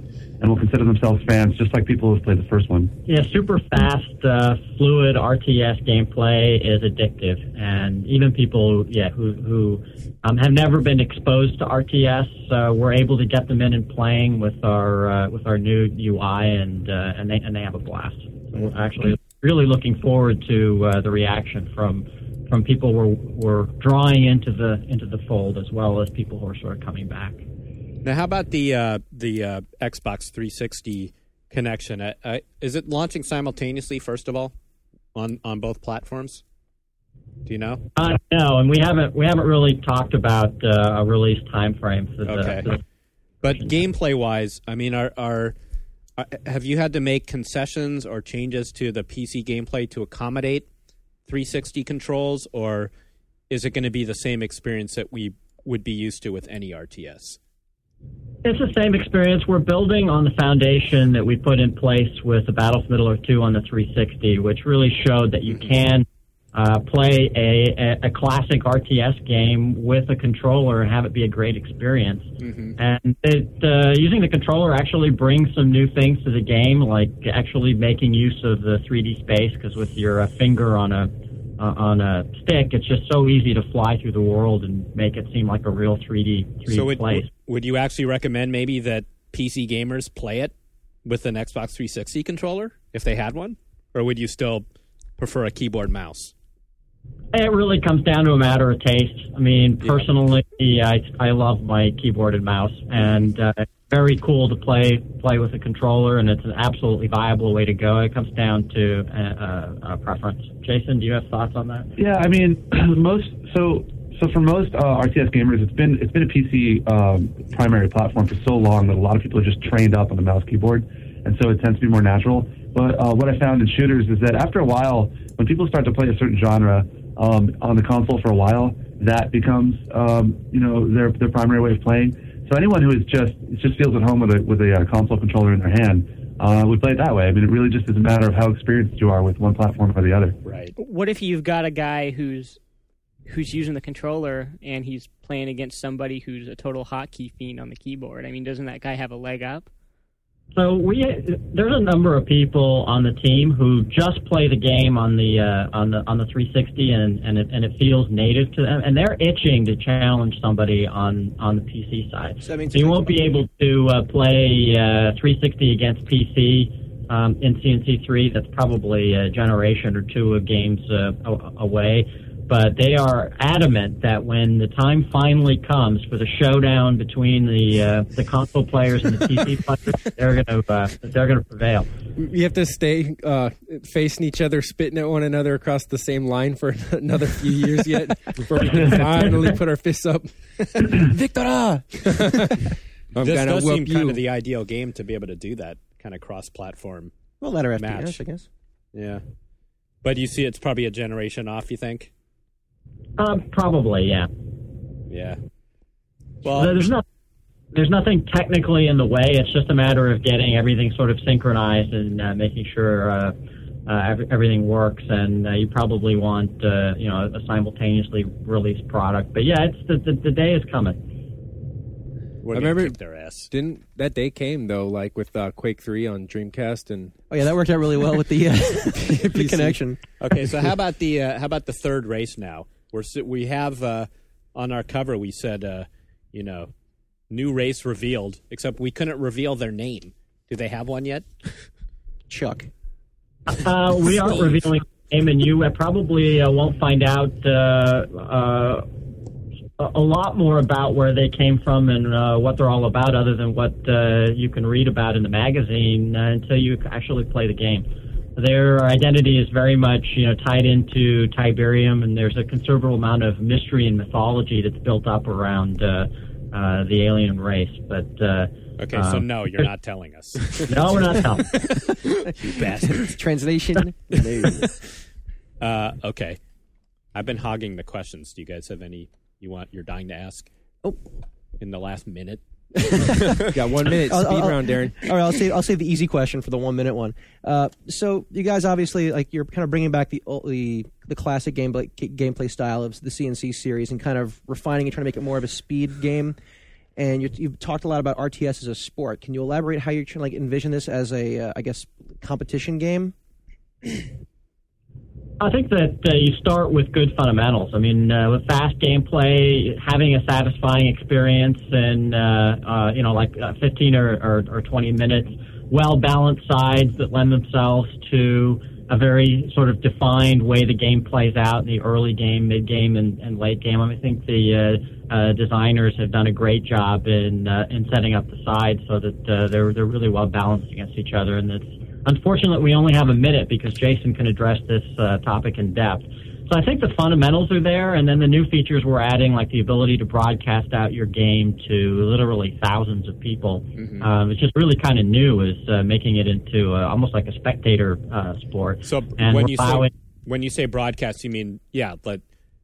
and will consider themselves fans, just like people who've played the first one. Yeah, super fast, uh, fluid R T S gameplay is addictive, and even people, yeah, who who um, have never been exposed to R T S, uh, we're able to get them in and playing with our uh, with our new U I, and uh, and they and they have a blast. So we're actually really looking forward to uh, the reaction from from people we're we're drawing into the into the fold, as well as people who are sort of coming back. Now, how about the uh, the uh, Xbox three sixty connection? Uh, uh, is it launching simultaneously? First of all, on, on both platforms? Do you know? Uh, no, and we haven't we haven't really talked about uh, a release time frame for the. Okay. For the but gameplay wise, I mean, are, are are have you had to make concessions or changes to the P C gameplay to accommodate three sixty controls, or is it going to be the same experience that we would be used to with any R T S? It's the same experience. We're building on the foundation that we put in place with the Battlefield Middle-earth two on the three sixty, which really showed that you can uh, play a, a, a classic R T S game with a controller and have it be a great experience. Mm-hmm. And it, uh, using the controller actually brings some new things to the game, like actually making use of the three D space, because with your uh, finger on a Uh, on a stick, it's just so easy to fly through the world and make it seem like a real three D three D so would, place. Would you actually recommend maybe that P C gamers play it with an Xbox three sixty controller if they had one? Or would you still prefer a keyboard mouse? It really comes down to a matter of taste. I mean, personally, yeah, I, I love my keyboard and mouse, and uh, it's very cool to play play with a controller, and it's an absolutely viable way to go. It comes down to uh, uh, preference. Jason, do you have thoughts on that? Yeah, I mean, most so so for most uh, R T S gamers, it's been it's been a P C um, primary platform for so long that a lot of people are just trained up on the mouse keyboard, and so it tends to be more natural. But uh, what I found in shooters is that after a while, when people start to play a certain genre um, on the console for a while, that becomes um, you know their their primary way of playing. So anyone who is just just feels at home with a with a uh, console controller in their hand uh, would play it that way. I mean, it really just is a matter of how experienced you are with one platform or the other. Right. What if you've got a guy who's who's using the controller and he's playing against somebody who's a total hotkey fiend on the keyboard? I mean, doesn't that guy have a leg up? So we there's a number of people on the team who just play the game on the uh, on the on the three sixty, and and it, and it feels native to them, and they're itching to challenge somebody on, on the P C side. So, so you won't be able to uh, play uh, three sixty against P C um, in C N C three. That's probably a generation or two of games uh, away. But they are adamant that when the time finally comes for the showdown between the uh, the console players and the P C players, they're going to uh, they're going to prevail. You have to stay uh, facing each other, spitting at one another across the same line for another few years yet before we can finally put our fists up. Victora! I'm this gonna does whoop seem you. kind of the ideal game to be able to do that kind of cross-platform. Well, let her match, F P S, I guess. Yeah, but you see, it's probably a generation off. You think? Uh, probably, yeah. Yeah. Well, there's not, there's nothing technically in the way. It's just a matter of getting everything sort of synchronized and uh, making sure uh, uh, every, everything works. And uh, you probably want, uh, you know, a simultaneously released product. But yeah, it's the the, the day is coming. We're I remember kick their ass. Didn't that day came though, like with uh, Quake three on Dreamcast and oh yeah, that worked out really well with the, uh, the connection. Okay, so how about the uh, how about the third race now? We're we have uh, on our cover we said uh, you know, new race revealed, except we couldn't reveal their name. Do they have one yet? Chuck. Uh, we aren't revealing the name, and you probably uh, won't find out uh, uh, a lot more about where they came from and uh, what they're all about, other than what uh, you can read about in the magazine, uh, until you actually play the game. Their identity is very much, you know, tied into Tiberium, and there's a considerable amount of mystery and mythology that's built up around uh, uh, the alien race. But uh, okay, so um, no, you're not telling us. No, we're not telling. You bastards. Translation. No. Uh, okay, I've been hogging the questions. Do you guys have any you want? You're dying to ask? Oh, in the last minute. Got one minute. Speed I'll, I'll, round, Darren. All right, I'll say I'll say the easy question for the one minute one. Uh, so you guys obviously like you're kind of bringing back the the the classic gameplay gameplay style of the C N C series and kind of refining it, trying to make it more of a speed game. And you, you've talked a lot about R T S as a sport. Can you elaborate how you're trying to like envision this as a, uh, I guess, competition game? I think that uh, you start with good fundamentals. I mean, uh, with fast gameplay, having a satisfying experience in, uh, uh, you know, like uh, fifteen or, or, or twenty minutes, well-balanced sides that lend themselves to a very sort of defined way the game plays out in the early game, mid-game, and, and late game. I, mean, I think the uh, uh, designers have done a great job in uh, in setting up the sides so that uh, they're they're really well balanced against each other. And it's unfortunate we only have a minute because Jason can address this uh, topic in depth. So I think the fundamentals are there, and then the new features we're adding, like the ability to broadcast out your game to literally thousands of people, mm-hmm. um, it's just really kind of new, is uh, making it into uh, almost like a spectator uh, sport. So and when you allowing- say when you say broadcast, you mean yeah, but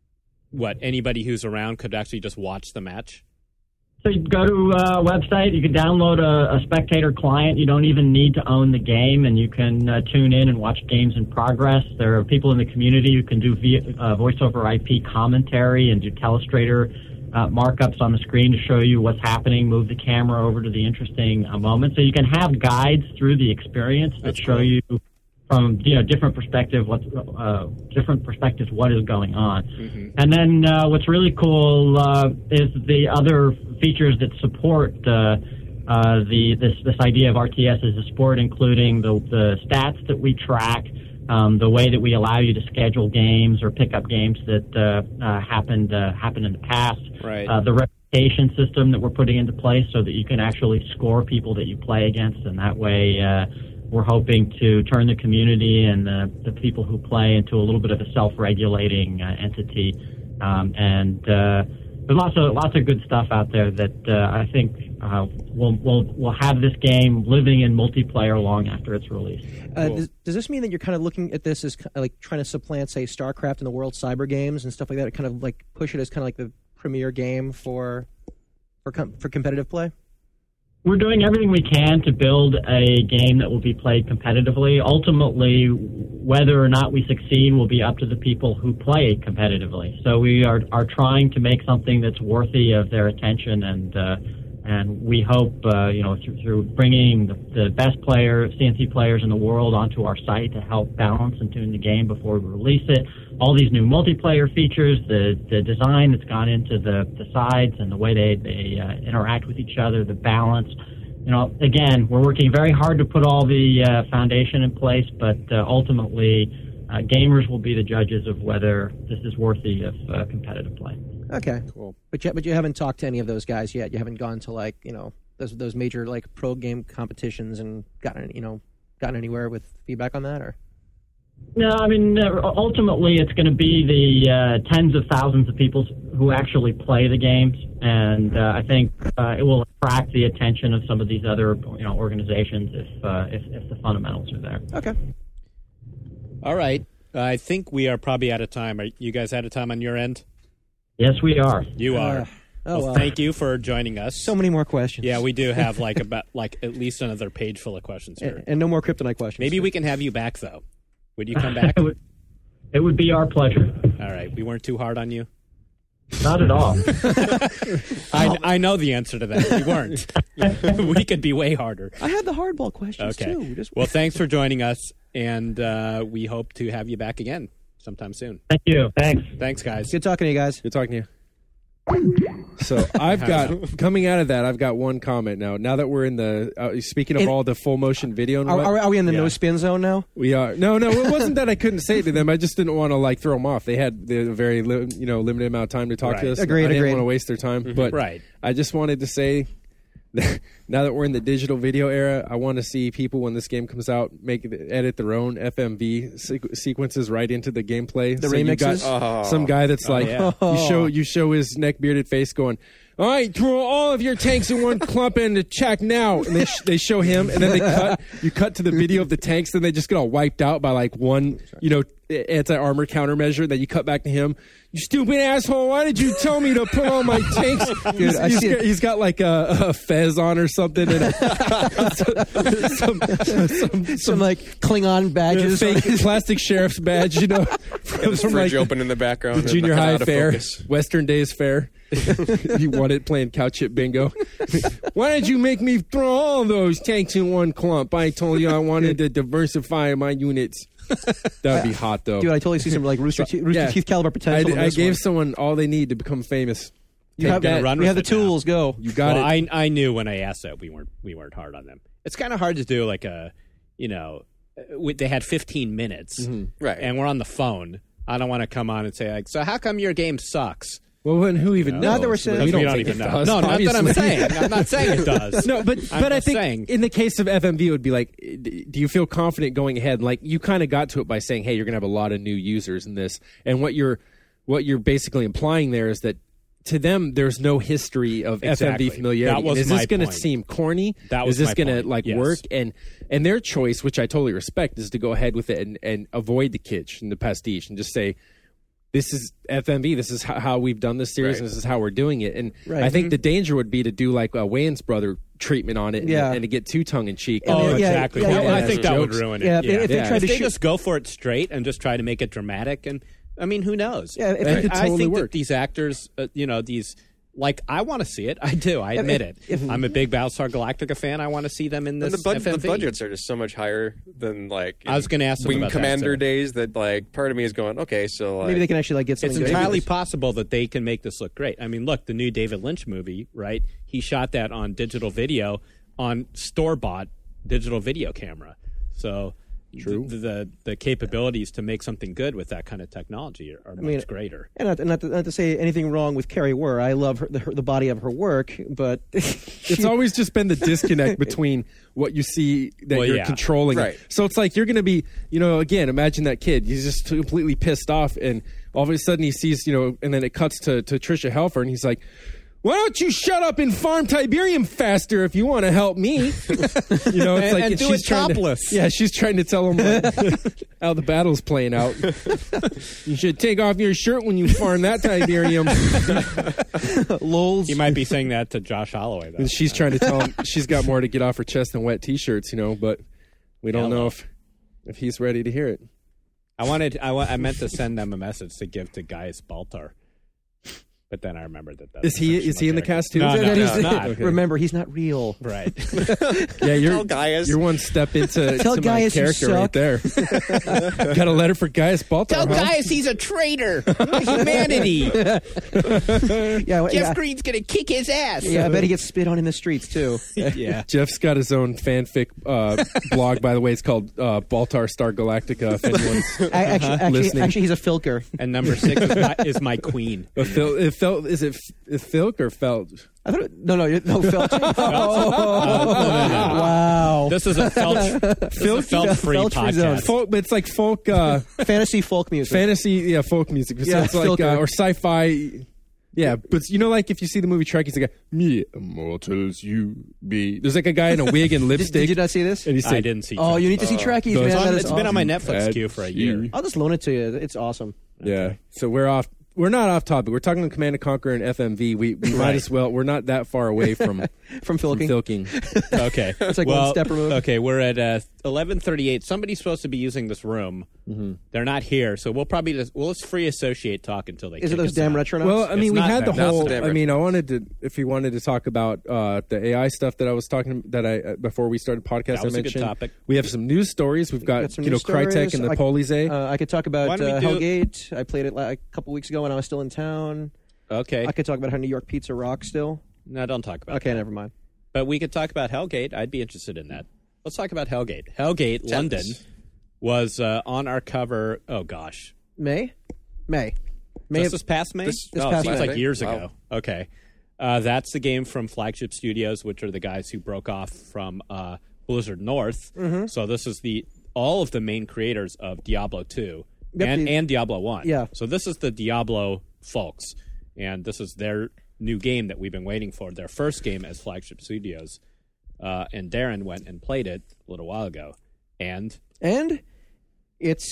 what anybody who's around could actually just watch the match? So you go to a website, you can download a, a spectator client. You don't even need to own the game, and you can uh, tune in and watch games in progress. There are people in the community who can do via, uh, voice over I P commentary and do telestrator uh, markups on the screen to show you what's happening, move the camera over to the interesting uh, moment. So you can have guides through the experience that That's show cool. you from you know different perspective what uh, different perspectives what is going on. Mm-hmm. And then uh, what's really cool uh, is the other features that support uh, uh, the this this idea of R T S as a sport, including the the stats that we track, um, the way that we allow you to schedule games or pick up games that uh, uh, happened uh, happened in the past. Right. Uh, the reputation system that we're putting into place so that you can actually score people that you play against, and that way. Uh, We're hoping to turn the community and the, the people who play into a little bit of a self-regulating uh, entity, um, and uh, there's lots of lots of good stuff out there that uh, I think uh, we'll we'll we'll have this game living in multiplayer long after it's released. Uh, Cool. does, does this mean that you're kind of looking at this as kind of like trying to supplant, say, StarCraft and the World Cyber Games and stuff like that? Kind of like push it as kind of like the premier game for for com- for competitive play? We're doing everything we can to build a game that will be played competitively. Ultimately, whether or not we succeed will be up to the people who play competitively. So we are, are trying to make something that's worthy of their attention, and uh, and we hope, uh, you know, through, through bringing the, the best players, C N C players in the world onto our site to help balance and tune the game before we release it. All these new multiplayer features, the the design that's gone into the, the sides and the way they, they uh, interact with each other, the balance. You know, again, we're working very hard to put all the uh, foundation in place, but uh, ultimately, uh, gamers will be the judges of whether this is worthy of uh, competitive play. Okay, Cool. But you, but you haven't talked to any of those guys yet. You haven't gone to like you know those those major like pro game competitions and gotten you know gotten anywhere with feedback on that, or? No, I mean, uh, ultimately, it's going to be the uh, tens of thousands of people who actually play the games, and uh, I think uh, it will attract the attention of some of these other, you know, organizations if uh, if, if the fundamentals are there. Okay. All right. I think we are probably out of time. Are you guys out of time on your end? Yes, we are. You are. Uh, oh, well, well. thank you for joining us. So many more questions. Yeah, we do have like about like at least another page full of questions here. and, and no more kryptonite questions. Maybe we can have you back though. Would you come back? it, would, it would be our pleasure. All right. We weren't too hard on you. Not at all. I, I know the answer to that. We weren't. We could be way harder. I had the hardball questions Okay. too. We just Well, thanks for joining us, and uh, we hope to have you back again sometime soon. Thank you. Thanks. Thanks, guys. good talking to you guys. Good talking to you. So I've got coming out of that. I've got one comment now. Now that we're in the uh, speaking of In- all the full motion video, and Are, what, are, are we in the Yeah. no spin zone now? we are. No, no, it wasn't that I couldn't say it to them. I just didn't want to like throw them off. They had the very li- you know limited amount of time to talk Right. to us. Agreed, I didn't agreed. want to waste their time, but Right. I just wanted to say. that now that we're in the digital video era, I want to see people when this game comes out make edit their own F M V sequ- sequences right into the gameplay. The so you got remixes? some guy that's like yeah. you show you show his neck bearded face going, all right, throw all of your tanks in one clump and check now. And they sh- they show him, and then they cut. You cut to the video of the tanks, and they just get all wiped out by like one, you know, anti-armor countermeasure that you cut back to him. You stupid asshole! Why did you tell me to put on my tanks? Dude, I he's, see got, he's got like a, a fez on or something, and some, some, Some like Klingon badges. fake plastic sheriff's badge, you know, from, The from fridge like open in the background. the junior kinda high out of fair, focus. Western Days fair. You won it playing cow chip bingo. Why did you make me throw all those tanks in one clump? I told you I wanted to diversify my units. That would be hot, though. Dude, I totally see some like Rooster, Te- Rooster Yeah. Teeth caliber I, potential. did- in I this gave one. someone all they need to become famous. You Take have, gonna that. run we have the with it now. tools. Go. You got well, it. I I knew when I asked that we weren't we weren't hard on them. It's kind of hard to do like a, you know, we, they had fifteen minutes, Right. and we're on the phone. I don't want to come on and say like, so how come your game sucks? Well, and who even Not knows? that we're saying- We Because we don't don't think even it know. does, No, not that I'm obviously. saying. I'm not saying it does. No, but I'm but I just think saying. in the case of F M V, it would be like, d- do you feel confident going ahead? Like you kind of got to it by saying, "Hey, you're going to have a lot of new users in this," and what you're what you're basically implying there is that to them, there's no history of Exactly. F M V familiarity. That was And is my this going to point. seem corny? That was is this my going to point, like yes. work? And and their choice, which I totally respect, is to go ahead with it and, and avoid the kitsch and the pastiche and just say, this is F M V. This is how, how we've done this series, Right. and this is how we're doing it. And Right. I think the danger would be to do like a Wayans brother treatment on it, and, Yeah. and to get too tongue in cheek. And Oh, then- yeah, exactly. yeah, Well, yeah, I yeah. think that would Jokes. ruin it. Yeah, if they- if they Yeah. tried if to they shoot- just go for it straight and just try to make it dramatic, and I mean, who knows? Yeah, if- I, it could I totally think work. that these actors, uh, you know, these like I want to see it. I do. I admit it. I'm a big Battlestar Galactica fan. I want to see them in And this the, bud- F M V. the budgets are just so much higher than like I was gonna ask them Wing about that, Commander too. days. That like part of me is going, okay, so like, Maybe they can actually like get It's something. good. entirely possible that they can make this look great. I mean, look, the new David Lynch movie, right? He shot that on digital video on store-bought digital video camera. So True. The, the the capabilities to make something good with that kind of technology are, are much mean, greater. And not, not, to, not to say anything wrong with Carrie Wurr. I love her, the, her, the body of her work, but It's always just been the disconnect between what you see that Well, you're yeah. controlling. Right. So it's like you're going to be, you know, again, imagine that kid. He's just completely pissed off, and all of a sudden he sees, you know, and then it cuts to, to Trisha Helfer, and he's like, why don't you shut up and farm Tiberium faster if you want to help me? You know, it's And- like and do she's it trying to- topless. yeah, she's trying to tell him like, how the battle's playing out. You should take off your shirt when you farm that Tiberium. lols. He might be saying that to Josh Holloway, though. And she's trying to tell him she's got more to get off her chest than wet T-shirts, you know. But we don't Hello. know if if he's ready to hear it. I wanted, I, wa- I meant to send them a message to give to Gaius Baltar, but then I remembered that. that Is was he a is he in the fictional cast too? No, That no, he's- no, not. Okay. Remember, he's not real. Right. Yeah, you're Tell Gaius. you're one step into Tell to Gaius you my character right suck. there. Got a letter for Gaius Baltar. Tell huh? Gaius he's a traitor to humanity. Yeah, well, Jeff yeah, Green's gonna kick his ass. yeah. I bet he gets spit on in the streets too. yeah. Jeff's got his own fanfic uh, blog, by the way. It's called uh, Baltar Star Galactica. If anyone's I, actually, actually, Listening. actually, he's a filker. And number six is my, is my queen. a Phil, it felt is it F- Filk or Felt? I thought, it- no, no, no, Felch. Wow. This is a Felch, this is a Felch- Felch-free Felch-free zone. podcast. Folk, but it's like folk uh, Fantasy folk music. fantasy, yeah, folk music. So Yeah, it's like Filker. uh, or sci-fi. Yeah, but you know, like if you see the movie Trek, he's like, "Me immortals, you be." There's like a guy in a wig and did, lipstick, did you not see this? and he's I saying, didn't see. Oh, Trek. you need to see Trekkies, no, man. it's That on- is It's been on my awesome. Netflix Bad queue for a shit. year. I'll just loan it to you. It's awesome. Yeah. So we're off. We're not off topic. We're talking about Command and Conquer and F M V. We, we might Right. as well. We're not that far away from From from filking. filking. Okay. It's like well, one step removed. Okay, we're at uh, eleven thirty-eight. Somebody's supposed to be using this room. Mm-hmm. They're not here, so we'll probably just we'll just free associate talk until they. Is it kick those us damn out. retronauts? Well, I mean, It's we not had the that- that's whole. the I difference. mean, I wanted to. If we wanted to talk about uh, the A I stuff that I was talking that I uh, before we started podcast, That was I a good mentioned. topic. We have some news stories. We've got, Got some you know news stories. Crytek and the I- Polize. Uh, I could talk Why about don't we uh, do- Hellgate. I played it like a couple weeks ago when I was still in town. Okay. I could talk about how New York pizza rocks still. No, don't talk about. Okay, that. never mind. But we could talk about Hellgate. I'd be interested in that. Let's talk about Hellgate. Hellgate London was uh, on our cover. Oh gosh, May? May. May just of- this past May. This- this oh, past seems May. like years Wow. ago. Okay, uh, that's the game from Flagship Studios, which are the guys who broke off from uh, Blizzard North. Mm-hmm. So this is the all of the main creators of Diablo two Yep, and the- and Diablo one. Yeah. So this is the Diablo folks, and this is their new game that we've been waiting for. Their first game as Flagship Studios. Uh, and Darren went and played it a little while ago, and And it's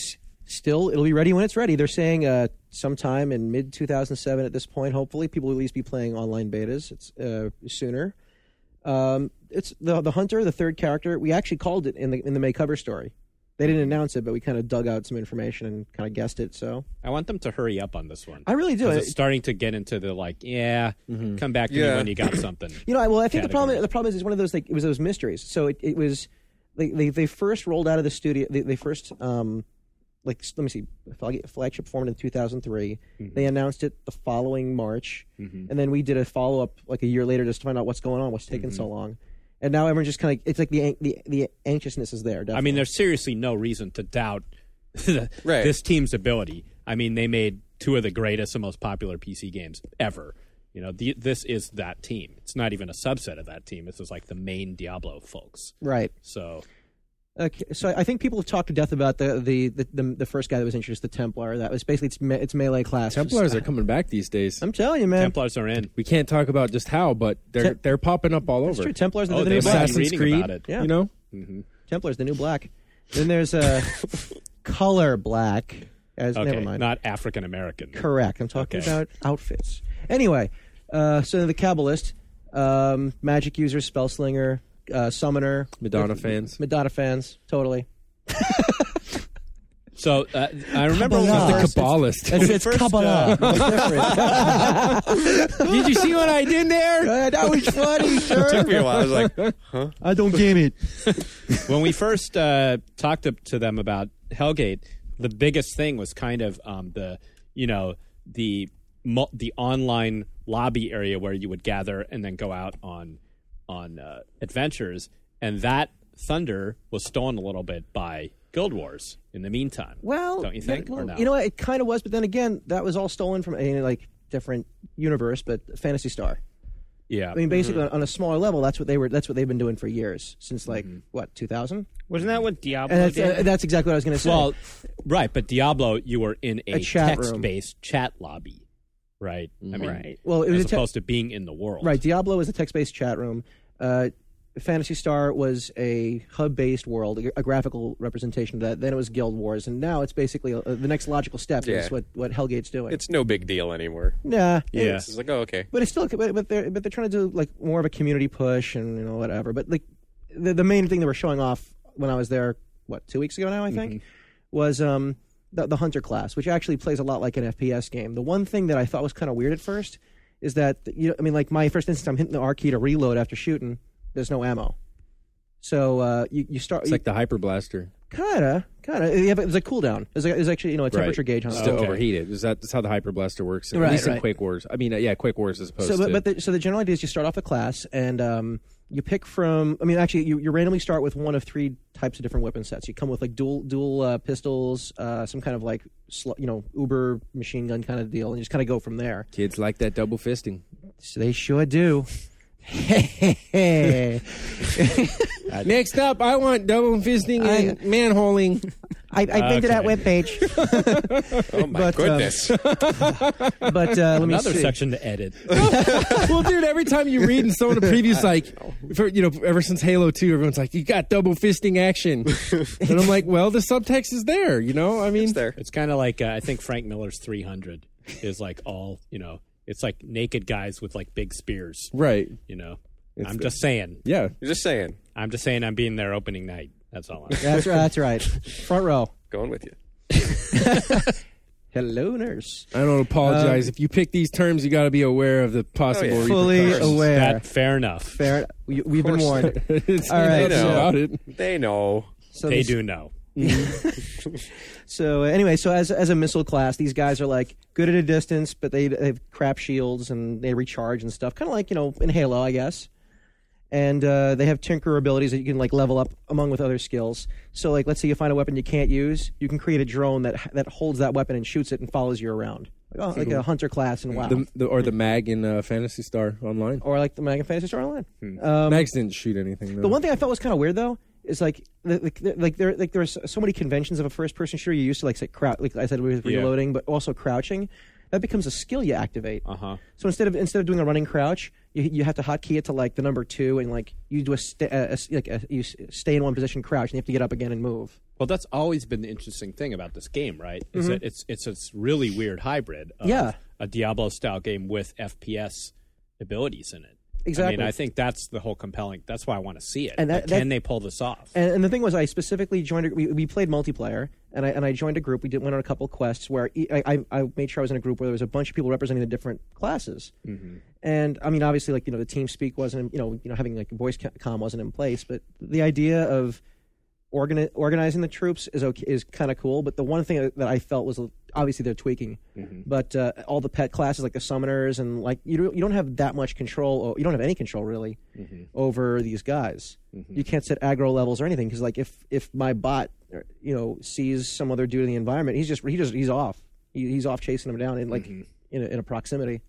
still, it'll be ready when it's ready. They're saying uh, sometime in mid two thousand seven at this point, hopefully. People will at least be playing online betas it's uh, sooner. Um, it's the the Hunter, the third character. We actually called it in the in the May cover story. They didn't announce it, but we kind of dug out some information and kind of guessed it. So I want them to hurry up on this one. I really do. 'Cause it's starting to get into the like, yeah, Mm-hmm. come back to Yeah. me when you got something. You know, I, well, I think the category. problem the problem is it's one of those like it was those mysteries. So it, it was they, they they first rolled out of the studio. They, they first um like let me see, flag- flagship formed in two thousand three. Mm-hmm. They announced it the following March, Mhm. and then we did a follow up like a year later just to find out what's going on, what's taking Mm-hmm. so long. And now everyone's just kind of it's like the the the anxiousness is there. Definitely. I mean, there's seriously no reason to doubt the- Right. this team's ability. I mean, they made two of the greatest and most popular P C games ever. You know, the, this is that team. It's not even a subset of that team. This is like the main Diablo folks. right. So, Okay, so I think people have talked to death about the the, the, the, the first guy that was introduced, the Templar. That was basically its, me, its melee class. Templars are coming back these days. I'm telling you, man. Templars are in. We can't talk about just how, but they're Tem- they're popping up all That's over. true. Templars, Oh, the, the they new might black. be Assassin's reading Creed, about it. Yeah. you know. Templars, the new black. Then there's uh, color black. As Okay, never mind. not African American. Correct. I'm talking Okay. about outfits. Anyway, uh, so the Kabbalist, um, magic user, spellslinger, uh, summoner, Madonna fans. Madonna fans, totally. So uh, I remember when Kabbalah. we The first- Kabbalist. It's, it's first, Kabbalah. uh, It's different. Did you see what I did there? Uh, that was funny, sir. Took me a while. I was like, huh? I don't get it. when we first uh, talked to, to them about Hellgate, the biggest thing was kind of um, the you know the mo- the online lobby area where you would gather and then go out on on uh, adventures, and that thunder was stolen a little bit by Guild Wars. In the meantime, Well, don't you think? yeah, or no? You know what? It kind of was, but then again, that was all stolen from a like different universe, but Phantasy Star. yeah. I mean, basically, on, on a smaller level, that's what they were. That's what they've been doing for years since like what two thousand. Wasn't that what Diablo And that's, did? uh, that's exactly what I was going to say. well, right, but Diablo, you were in a, A chat room. text-based chat lobby, right? I mean, Right. well, it was as a te- opposed to being in the world, right. Diablo was a text-based chat room. Uh, Phantasy Star was a hub-based world, a, a graphical representation of that. Then it was Guild Wars, and now it's basically uh, the next logical step Yeah. is what what Hellgate's doing. It's no big deal anymore. nah, Yeah. It's just like, oh, okay. But it's still, but, but they're but they're trying to do like more of a community push and you know whatever. But like the the main thing they were showing off when I was there, what two weeks ago now I think, was um the, the Hunter class, which actually plays a lot like an F P S game. The one thing that I thought was kind of weird at first is that you know I mean like my first instance, I'm hitting the R key to reload after shooting. There's no ammo, so uh, you you start It's like the Hyper Blaster. kinda kinda yeah, but there's a cooldown. There's, a, there's actually you know a temperature gauge on Just it. to Okay. overheat it. Is that, that's how the Hyper Blaster works? At Right, least in right. Quake Wars. I mean, uh, yeah, Quake Wars as opposed So, but, to. but the, so the general idea is you start off a class and um, you pick from. I mean, actually, you, you randomly start with one of three types of different weapon sets. You come with like dual dual uh, pistols, uh, some kind of like sl- you know Uber machine gun kind of deal, and you just kind of go from there. Kids like that double fisting. So they sure do. I, Next up, I want double fisting and manholing. I've been to that Okay. webpage, Oh, my But, um, goodness. but uh, let me Another see. section to edit. Well, dude, every time you read in some of the previews, like, for, you know, ever since Halo two, everyone's like, you got double fisting action. And I'm like, well, the subtext is there, you know? I mean, It's there. It's kind of like uh, I think Frank Miller's three hundred is like all you know. It's like naked guys with like big spears. right. You know, It's I'm the- just saying. Yeah. You're just saying. I'm just saying. I'm being there opening night. That's all. I'm That's right. That's right. Front row. Going with you. Hello, nurse. I don't apologize. Um, if you pick these terms, you got to be aware of the possible Oh, yeah. Fully repercussions. aware. That fair enough. Fair. We, we've been warned. It's- All right, they know so- about it. They know. So They this- do know. So anyway, so as as a missile class, these guys are like good at a distance, but they, they have crap shields and they recharge and stuff, kind of like you know in Halo, I guess. And uh, they have tinker abilities that you can like level up among with other skills. So like, let's say you find a weapon you can't use, you can create a drone that that holds that weapon and shoots it and follows you around, like, oh, like a hunter class in WoW, The, the, or the mag in uh, Phantasy Star Online. or like the Mag and Fantasy Star Online. Um, Mags didn't shoot anything, though. The one thing I felt was kind of weird though is like the, the, like there like there's so many conventions of a first person shooter you used to like say crowd like I said with Yeah. reloading, but also crouching. That becomes a skill you activate. Uh huh. So instead of instead of doing a running crouch, you you have to hotkey it to like the number two, and like you do a, sta- a, a like a, you stay in one position, crouch, and you have to get up again and move. Well, that's always been the interesting thing about this game, right? Is Mhm. that it's it's this really weird hybrid of Yeah. a Diablo-style game with F P S abilities in it. Exactly. I mean, I think that's the whole compelling. That's why I want to see it. And that- Like, can that- they pull this off? And, and the thing was, I specifically joined. A, we, we played multiplayer, and I and I joined a group. We did went on a couple of quests where e- I, I, I made sure I was in a group where there was a bunch of people representing the different classes. Mm-hmm. And I mean, obviously, like you know, the team speak wasn't, you know, you know, having like voice ca- comm wasn't in place. But the idea of organi- organizing the troops is okay, is kind of cool. But the one thing that I felt was obviously they're tweaking. Mhm. But uh, all the pet classes, like the summoners, and like you don't, you don't have that much control. Or you don't have any control really Mhm. over these guys. Mhm. You can't set aggro levels or anything because, like, if if my bot, you know, sees some other dude in the environment, he's just he just he's off. He, he's off chasing him down in like Mhm. in, a, in a proximity.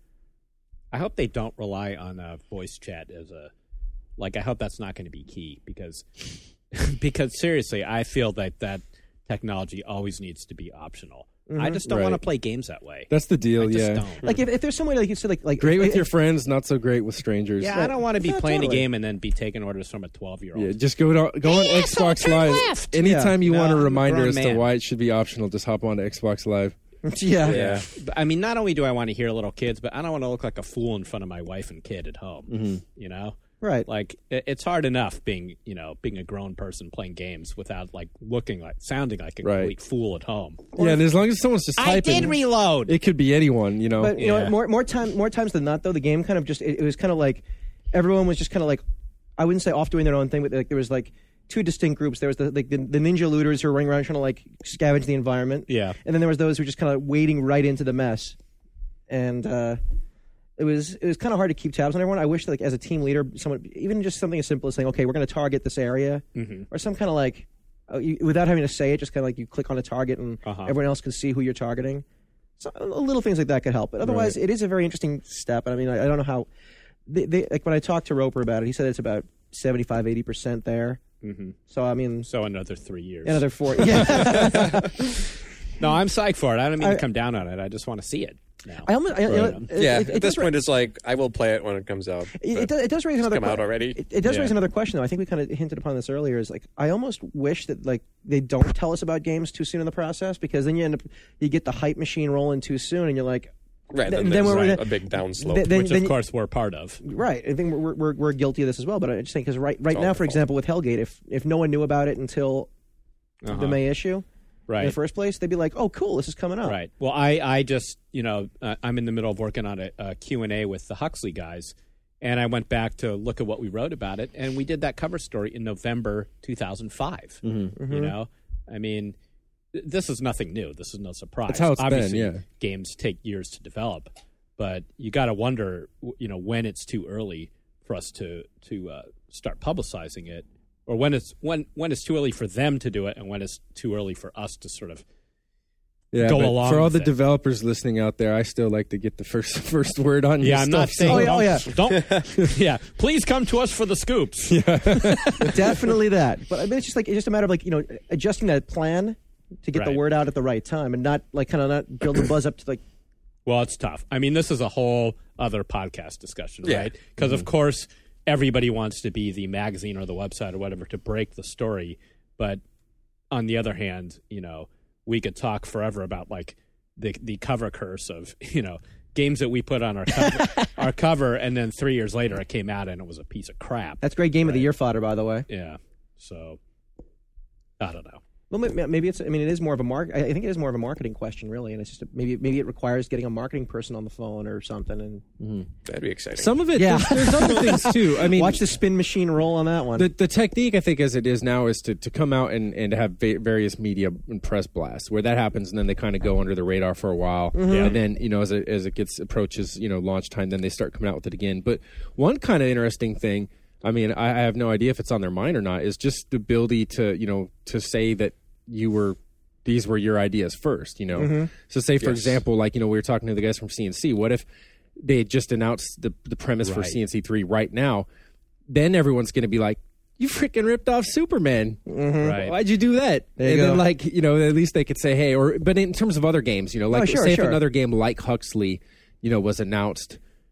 I hope they don't rely on uh, voice chat as a like. I hope that's not going to be key because because seriously, I feel that that technology always needs to be optional. I Mhm. just don't want to Right. play games that way. That's the deal. I just yeah. don't. Like if, if there's some way like you said like like Great if, with your friends, not so great with strangers. Yeah, I don't want to be Yeah, playing totally. a game and then be taking orders from a twelve-year-old. Yeah, just go to go on Xbox Live. Anytime you No, want a I'm a reminder grown as to man. why it should be optional, just hop on to Xbox Live. yeah. Yeah. But, I mean, not only do I want to hear little kids, but I don't want to look like a fool in front of my wife and kid at home. Mm-hmm. You know, Right. like it, it's hard enough being, you know, being a grown person playing games without like looking like, sounding like a Right. complete fool at home. Yeah, and as long as someone's just I typing, did reload. it could be anyone. You know. But you know, Yeah. what, more more time more times than not though, the game kind of just it, it was kind of like everyone was just kind of like I wouldn't say off doing their own thing, but like there was like two distinct groups. There was the like the, the ninja looters who were running around trying to like scavenge the environment. Yeah. And then there was those who were just kind of wading right into the mess. And uh, it was it was kind of hard to keep tabs on everyone. I wish like as a team leader, someone even just something as simple as saying, okay, we're going to target this area, Mhm. or some kind of like uh, you, without having to say it, just kind of like you click on a target and Uh-huh. everyone else can see who you're targeting. So uh, little things like that could help. But otherwise, it is a very interesting step. And I mean, I, I don't know how. They, they, like when I talked to Roper about it, he said it's about seventy-five, eighty percent there. Mm-hmm. So I mean, So another three years. another four. Yeah. No, I'm psyched for it. I don't mean I- to come down on it. I just want to see it now. I almost. I, you know, Right. it- yeah, it- it at this does ra- point, it's like I will play it when it comes out. It, but it, does, it does raise it's another. come out que- already. It, it does Yeah. raise another question, though. I think we kind of hinted upon this earlier. Is like I almost wish that like they don't tell us about games too soon in the process, because then you end up you get the hype machine rolling too soon, and you're like, Right, Then- then, then there's we're- right, then- a big downslope. then- then- Which, of course, we're part of. right. I think we're we're, we're guilty of this as well. But I just think because right right all now, our for fault. example, with Hellgate, if if no one knew about it until Uh-huh. the May issue Right. in the first place, they'd be like, oh, cool, this is coming up. Right. Well, I, I just, you know, uh, I'm in the middle of working on a, a Q and A with the Huxley guys, and I went back to look at what we wrote about it, and we did that cover story in November two thousand five. Mm-hmm. You know, I mean, th- this is nothing new. This is no surprise. That's how it's been, Obviously, yeah. games take years to develop, but you got to wonder, w- you know, when it's too early for us to to uh, start publicizing it, or when it's when when it's too early for them to do it, and when it's too early for us to sort of Yeah, go but along for all with the it. developers listening out there, I still like to get the first first word on. Yeah, your I'm not stuff, saying. Oh, yeah, don't, don't- yeah, please come to us for the scoops. Definitely that. But I mean, it's just like it's just a matter of like you know adjusting that plan to get the Right. word out at the right time, and not like kind of not build the buzz up to like. Well, it's tough. I mean, this is a whole other podcast discussion, Yeah. right? Because of course, everybody wants to be the magazine or the website or whatever to break the story. But on the other hand, you know, we could talk forever about like the the cover curse of you know games that we put on our cover, our cover, and then three years later it came out and it was a piece of crap. That's great game of the Right. year fodder, by the way. Yeah. So I don't know. Well, may- maybe it's. I mean, it is more of a mark. I think it is more of a marketing question, really, and it's just a, maybe maybe it requires getting a marketing person on the phone or something. And That'd be exciting. Some of it, Yeah. there's, there's other things too. I mean, watch the spin machine roll on that one. the the technique I think as it is now is to, to come out and, and have va- various media and press blasts where that happens, and then they kind of go under the radar for a while, Yeah. and then you know as it as it gets approaches you know launch time, then they start coming out with it again. But one kind of interesting thing, I mean, I, I have no idea if it's on their mind or not, is just the ability to you know to say that you were these were your ideas first. You know, so say for Yes. example, like you know we were talking to the guys from C N C. What if they had just announced the the premise for Right. C N C three right now? Then everyone's going to be like, you freaking ripped off Superman. Right. Why'd you do that? There you and go. then, like, you know, at least they could say, hey, or, but in terms of other games, you know, like, Oh, sure, say sure. if another game like Huxley, you know, was announced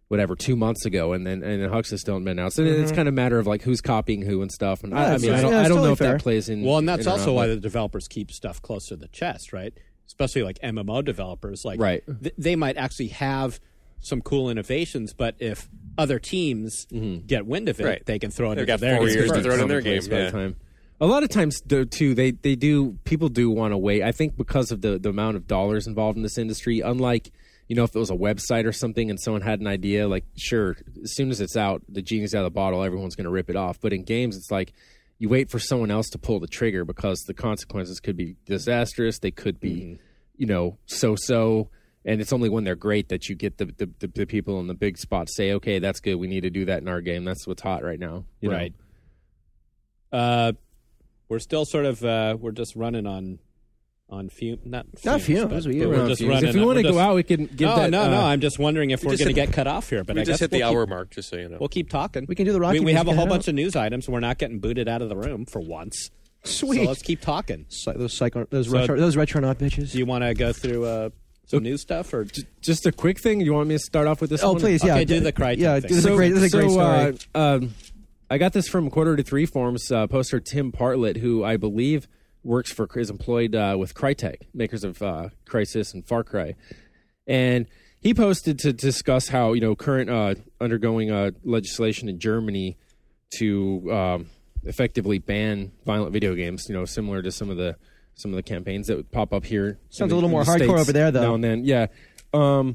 whatever two months ago, and then and then Huxley still hasn't been announced. And Mm-hmm. it's kind of a matter of like who's copying who and stuff. And Yeah, I, I it's- mean, I don't, yeah, it's I don't know totally if fair. that plays in. Well, and that's in or also not, why but- the developers keep stuff close to the chest, right? Especially like M M O developers, like Right. th- they might actually have some cool innovations, but if other teams get wind of it, Right. they can throw it They've into got their four game years to first. throw it in their commonplace game, by the yeah. time. A lot of times, though, too, they they do people do want to wait. I think because of the the amount of dollars involved in this industry. Unlike, you know, if it was a website or something and someone had an idea, like sure, as soon as it's out, the genie's out of the bottle, everyone's going to rip it off. But in games, it's like you wait for someone else to pull the trigger because the consequences could be disastrous. They could be, Mm-hmm. you know, so so. And it's only when they're great that you get the, the, the, the people in the big spots say, okay, that's good. We need to do that in our game. That's what's hot right now. You know? Right. Uh, we're still sort of uh, we're just running on on fume, not Not fumes, but- we- but we're we're on just fumes. running. If you on- want to we're go just- out, we can give no, that. no, no. uh, I'm just wondering if we we're just going to hit- get cut off here, but we I just guess hit the we'll hour keep, mark, just so you know. We'll keep talking. We can do the Rocky We, we have a music whole and bunch of news items. We're not getting booted out of the room for once. Sweet. So let's keep talking. Psy- those psycho, those So- retro, those retronaut bitches. Do you want to go through uh, some news stuff or? just a quick thing. You want me to start off with this Oh, one? please, yeah. Okay, do the Crytek Yeah, thing. this is a great, this is a great so, story. Uh, um, I got this from Quarter to Three Forums uh, poster Tim Bartlett, who I believe works for is employed uh, with Crytek, makers of uh, Crysis and Far Cry, and he posted to discuss how you know current uh, undergoing uh, legislation in Germany to um, effectively ban violent video games. You know, similar to some of the some of the campaigns that would pop up here. Sounds in a little the- more in the hardcore States over there, though. Now and then, yeah. Um,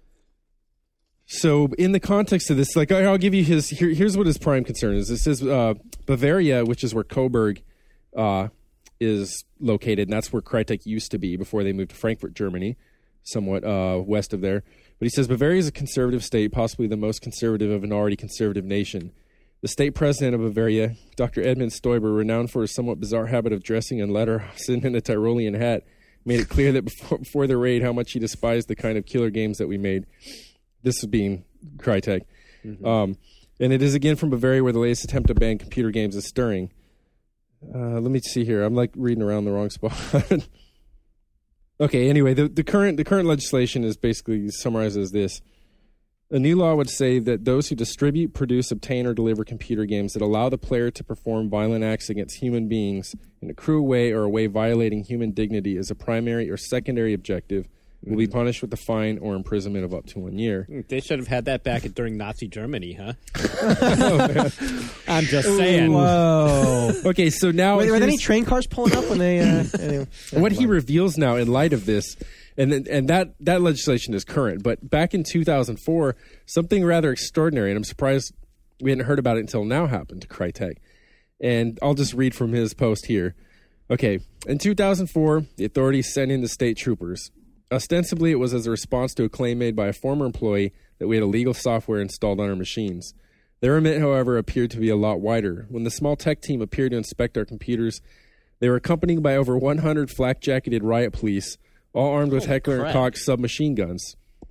so, in the context of this, like I'll give you his. Here, here's what his prime concern is. This is uh, Bavaria, which is where Coburg uh, is located, and that's where Crytek used to be before they moved to Frankfurt, Germany, somewhat uh, west of there. But he says Bavaria is a conservative state, possibly the most conservative of an already conservative nation. The state president of Bavaria, Doctor Edmund Stoiber, renowned for his somewhat bizarre habit of dressing in lederhosen and a Tyrolean hat, made it clear that before, before the raid how much he despised the kind of killer games that we made. This being Crytek. Mm-hmm. Um, and it is again from Bavaria where the latest attempt to ban computer games is stirring. Uh, let me see here. I'm like reading around the wrong spot. Okay, anyway, the, the current the current legislation is basically summarized as this. A new law would say that those who distribute, produce, obtain, or deliver computer games that allow the player to perform violent acts against human beings in a cruel way or a way violating human dignity as a primary or secondary objective will be punished with a fine or imprisonment of up to one year. They should have had that back during Nazi Germany, huh? I'm just saying. Whoa. Okay, so now Were, were there any here's- train cars pulling up when they? Uh, anyway. what he reveals now in light of this, and then- and that that legislation is current, but back in two thousand four, something rather extraordinary, and I'm surprised we hadn't heard about it until now, happened to Crytek. And I'll just read from his post here. Okay, in two thousand four, the authorities sent in the state troopers. Ostensibly, it was as a response to a claim made by a former employee that we had illegal software installed on our machines. Their remit, however, appeared to be a lot wider. When the small tech team appeared to inspect our computers, they were accompanied by over one hundred flak-jacketed riot police, all armed with Heckler and Koch submachine guns.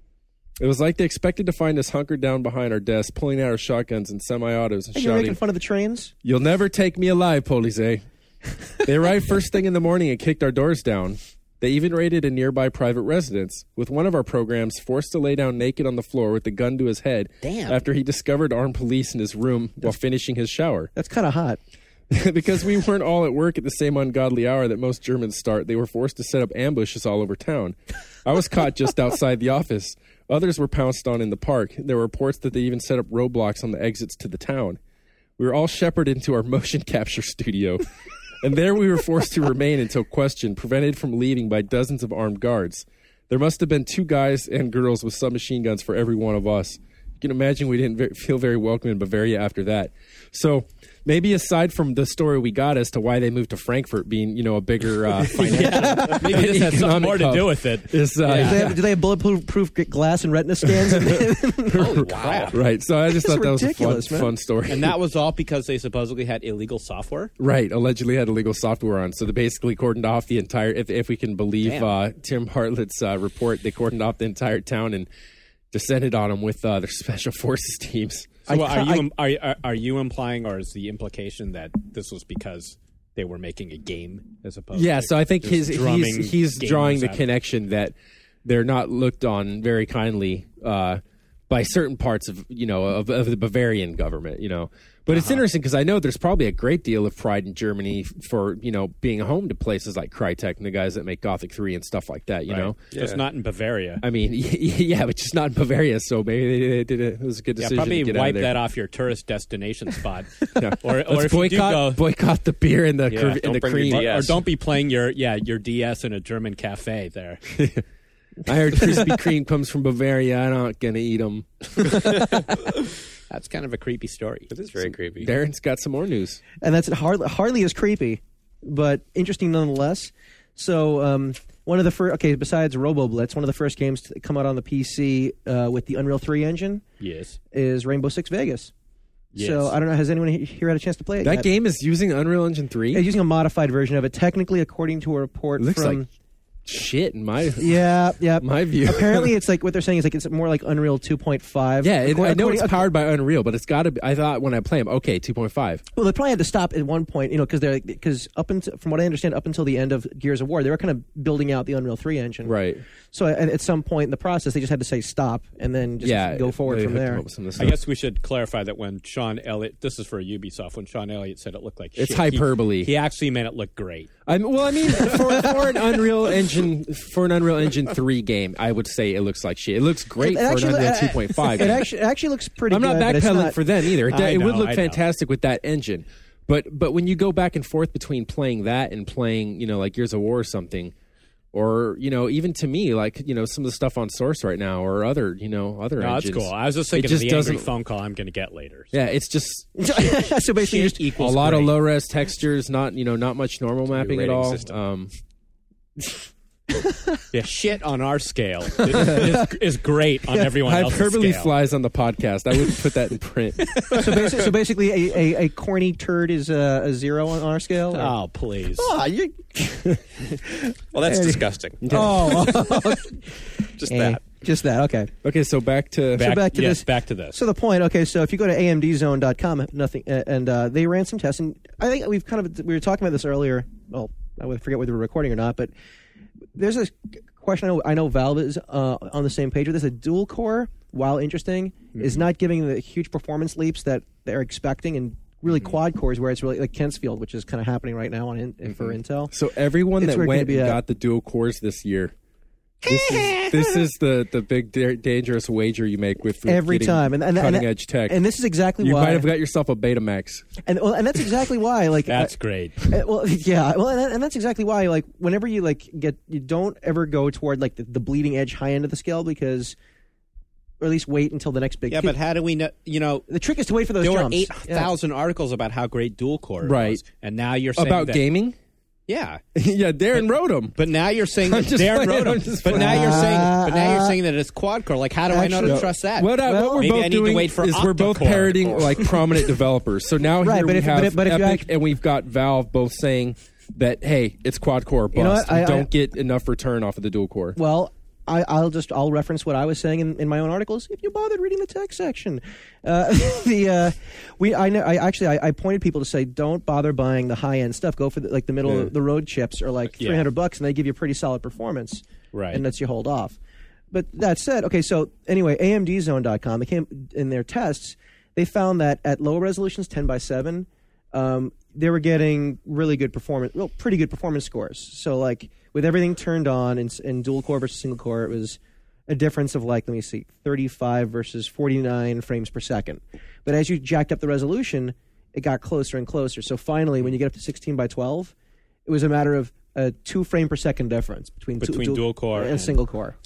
It was like they expected to find us hunkered down behind our desks, pulling out our shotguns and semi-autos and Hey, you're shouting, making fun of the trains? "You'll never take me alive, police." They arrived first thing in the morning and kicked our doors down. They even raided a nearby private residence, with one of our programs forced to lay down naked on the floor with a gun to his head Damn. after he discovered armed police in his room while finishing his shower. That's kind of hot. Because we weren't all at work at the same ungodly hour that most Germans start, they were forced to set up ambushes all over town. I was caught just outside the office. Others were pounced on in the park. There were reports that they even set up roadblocks on the exits to the town. We were all shepherded into our motion capture studio, and there we were forced to remain until questioned, prevented from leaving by dozens of armed guards. There must have been two guys and girls with submachine guns for every one of us. You can imagine we didn't ve- feel very welcome in Bavaria after that. So maybe aside from the story we got as to why they moved to Frankfurt being, you know, a bigger uh, financial, Maybe this has something more to do with it. Is, uh, Do, they have, do they have bulletproof proof glass and retina scans? Holy crap. Right. So I just This is thought that was a fun, ridiculous, man. fun story. And that was all because they supposedly had illegal software? Right, allegedly had illegal software on. So they basically cordoned off the entire, if, if we can believe uh, Tim Bartlett's uh, report, they cordoned off the entire town and descended on them with uh, their special forces teams. So I- are, you, I- im- are, are, are you implying, or is the implication that this was because they were making a game as opposed Yeah, to so I think just his drumming he's, he's gamers drawing the out? connection that they're not looked on very kindly uh, by certain parts of you know of, of the Bavarian government, you know. But it's interesting because I know there's probably a great deal of pride in Germany for you know being home to places like Crytek and the guys that make Gothic three and stuff like that. You Right. know, Just not in Bavaria. I mean, yeah, but just not in Bavaria. So maybe they, they did it. It was a good Yeah, decision. probably to get out wipe of there. that off your tourist destination spot. Yeah. Or, or Let's if you do boycott go, boycott the beer and the Yeah, cr- and don't the bring your cream. D S. or don't be playing your yeah your D S in a German cafe there. I heard Krispy Kreme comes from Bavaria. I'm not gonna eat them. That's kind of a creepy story. It is very creepy. Darren's got some more news. and that's hardly hardly as creepy, but interesting nonetheless. So um, one of the first, okay, besides RoboBlitz, one of the first games to come out on the P C uh, with the Unreal three engine Yes. is Rainbow Six Vegas. Yes. So I don't know, has anyone he- here had a chance to play it That yet? game is using Unreal Engine three. It's using a modified version of it, technically, according to a report It looks from. like shit in my yeah, yeah. my view. Apparently, it's like what they're saying is like it's more like Unreal two point five. Yeah, it, I know it's According- powered by Unreal, but it's got to be. I thought when I play them, okay, two point five. Well, they probably had to stop at one point, you know, because they're because up until from what I understand, up until the end of Gears of War, they were kind of building out the Unreal three engine. Right. So at, at some point in the process, they just had to say stop and then just Yeah. go forward they from hooked them there. up with some of this I stuff. guess we should clarify that when Sean Elliott, this is for Ubisoft, when Sean Elliott said it looked like It's shit, he- hyperbole. He, actually made it look great. I mean, well, I mean, for, for an Unreal Engine for an Unreal Engine three game, I would say it looks like shit. It looks great It for actually- an Unreal uh, two point five. It actually it actually looks pretty. I'm not good, but it's backpedaling not- for them either. It, I it would know, look I know. fantastic with that engine, but but when you go back and forth between playing that and playing, you know, like Gears of War or something, or you know, even to me, like you know, some of the stuff on Source right now, or other, you know, other No, that's engines. cool. I was just It thinking just of the angry doesn't- phone call I'm going to get later. Yeah, it's just so basically, Shit just a equals lot great. of low res textures, not you know, not much normal mapping at rating all. system. Um, Yeah, shit on our scale is, is, is great on everyone else's hyperbole scale. flies on the podcast. I wouldn't put that in print. so, basically, so basically, a, a, a corny turd is a, a zero on our scale. or- Oh, please. Ah, you- Well, that's disgusting. oh, Just eh, that. just that. Okay. Okay, so back to Back, back to yes, this- back to this. So the point, okay, so if you go to A M D zone dot com, nothing, uh, and uh, they ran some tests, and I think we've kind of we were talking about this earlier. Well, I would forget whether we were recording or not, but there's a question. I know, I know Valve is uh, on the same page with this. A dual core, while interesting, Mm-hmm. is not giving the huge performance leaps that they're expecting, and really Mm-hmm. quad cores where it's really like Kentsfield, which is kind of happening right now on in, for Mm-hmm. Intel. so everyone It's that where it's gonna went be and at. got the dual cores this year. This is, this is the, the big da- dangerous wager you make with, with Every getting time, and, and, and cutting edge tech. and this is exactly you why. might have got yourself a Betamax. and well, and that's exactly why. Like That's I- great. Uh, well, yeah, well, and, and that's exactly why. Like, whenever you like get, you don't ever go toward like the, the bleeding edge high end of the scale because, or at least wait until the next big. Yeah, peak. but how do we know? You know, the trick is to wait for those there were jumps. eight Yeah. thousand articles about how great dual core Right. was, and now you're saying About that, gaming? Yeah, Yeah, Darren wrote them. but now you're saying I'm that just Darren playing, wrote I'm them. just But now playing. you're saying, but now you're Uh, saying that it's quad core. Like, how do I know to actually- trust that? What, I, what we're Maybe both I need to doing wait for is we're both octa-core. parroting like prominent developers. So now Right, here but we if- have but if- but if you Epic act- and we've got Valve both saying that, hey, it's quad core bust. You know what? I- You don't I- get enough return off of the dual core. Well, I, I'll just I'll reference what I was saying in, in my own articles. If you bothered reading the text section, uh, the uh, we I know I actually I, I pointed people to say don't bother buying the high end stuff. Go for the, like the middle Yeah. of the road chips or like Yeah. three hundred bucks, and they give you pretty solid performance. Right. and lets you hold off. But that said, okay, so anyway, A M D zone dot com, they came in their tests, they found that at low resolutions, ten by seven, um, they were getting really good performance, well, pretty good performance scores. So like with everything turned on in, in dual core versus single core, it was a difference of like, let me see, thirty-five versus forty-nine frames per second. But as you jacked up the resolution, it got closer and closer. So finally, when you get up to sixteen by twelve, it was a matter of a two frame per second difference between, two- Between dual core and, and- single core.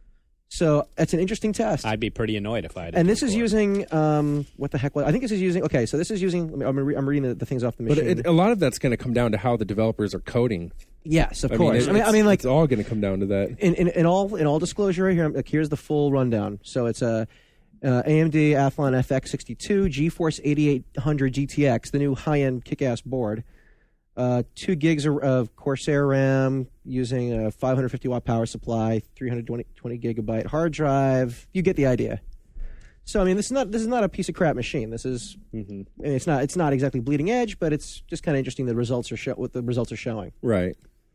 So it's an interesting test. I'd be pretty annoyed if I had. a and this dual is core. using um, what the heck was I think this is using okay so this is using let me, I'm, re- I'm reading the, the things off the But machine. it, a lot of that's going to come down to how the developers are coding. yes, of I course. Mean, I mean, I mean, like it's all going to come down to that. in, in, in all in all disclosure right here, like, here's the full rundown. So it's a uh, A M D Athlon F X sixty-two, GeForce eighty-eight hundred G T X, the new high-end kick-ass board. Uh, two gigs of, of Corsair RAM using a five hundred fifty watt power supply, three hundred twenty gigabyte hard drive. You get the idea. So I mean, this is not this is not a piece of crap machine. This is, Mhm. I mean, it's not it's not exactly bleeding edge, but it's just kind of interesting. The results are show what the results are showing. Right.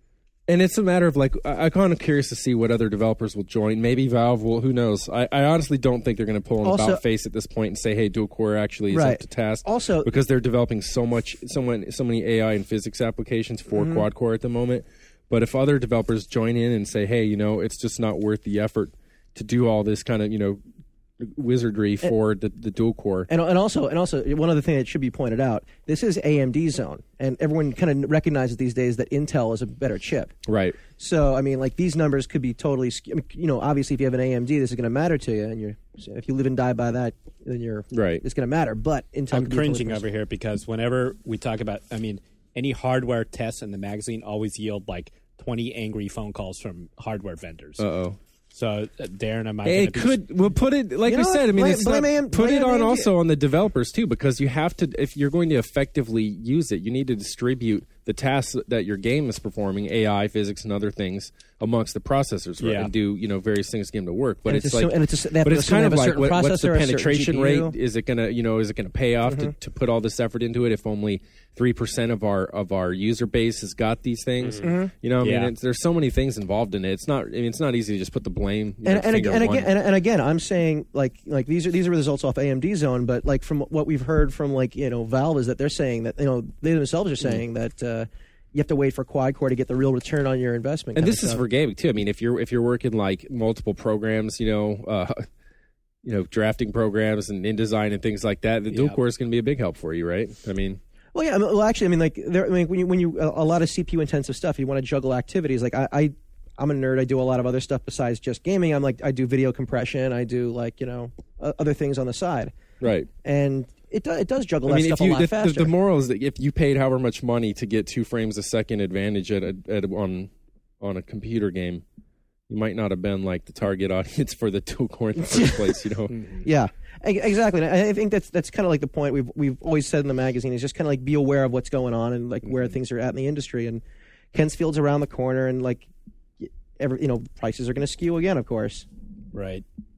And it's a matter of like, I, I'm kind of curious to see what other developers will join. Maybe Valve will. Who knows? I, I honestly don't think they're going to pull an Also- about face at this point and say, "Hey, dual core actually is Right. up to task." Also- because they're developing so much, so many, so many A I and physics applications for Mm-hmm. quad core at the moment. But if other developers join in and say, "Hey, you know, it's just not worth the effort to do all this kind of, you know, wizardry for the, the dual core." And, and also, and also, one other thing that should be pointed out: this is A M D zone, and everyone kind of recognizes these days that Intel is a better chip. Right. So, I mean, like these numbers could be totally, sk- I mean, you know, obviously, if you have an A M D, this is going to matter to you, and you're if you live and die by that, then you're Right. It's going to matter. But Intel, I'm could be totally cringing different. over here because whenever we talk about, I mean, any hardware tests in the magazine always yield like twenty angry phone calls from hardware vendors. Uh oh. So, uh, Darren, am I It going to be could. Well, put it like You we know said. I what? mean, Blame- it's blame not, A M put blame it on A M D. also on the developers too, because you have to. If you're going to effectively use it, you need to distribute the tasks that your game is performing, A I, physics, and other things, amongst the processors, right? Yeah. And do you know various things to get them to work. But And it's it's like, assume- and it's just- they have but to it's assume kind they of have a like certain what, what's the processor, a certain penetration G P U. rate? Is it gonna, you know, is it gonna pay off to, to put all this effort into it if only three percent of our of our user base has got these things? Mm-hmm. You know, I mean, Yeah. it's, there's so many things involved in it. It's not. I mean, it's not easy to just put the blame. You know, And, and, finger again, and, one. again, and, and again, I'm saying like like these are these are results off A M D zone, but like from what we've heard from like you know Valve is that they're saying that you know they themselves are saying that uh, you have to wait for quad core to get the real return on your investment. And kind this of is stuff. for gaming too. I mean, if you're if you're working like multiple programs, you know, uh, you know, drafting programs and InDesign and things like that, the dual Yeah. core is going to be a big help for you, right? I mean, Well, yeah. I mean, well, actually, I mean, like, there, I mean, when you when you a, a lot of C P U intensive stuff, you want to juggle activities. Like, I, I, I'm a nerd. I do a lot of other stuff besides just gaming. I'm like, I do video compression. I do like, you know, uh, other things on the side, right? and it does it does juggle I that mean, if stuff you a lot the, the, faster. the moral is that if you paid however much money to get two frames a second advantage at, a, at a, on on a computer game, you might not have been like the target audience for the dual core in the first place. You know, Yeah, e- exactly. And I I think that's that's kind of like the point we've we've always said in the magazine is just kind of like be aware of what's going on and like where things are at in the industry. And Kensfield's around the corner, and like y- every you know prices are going to skew again, of course. right?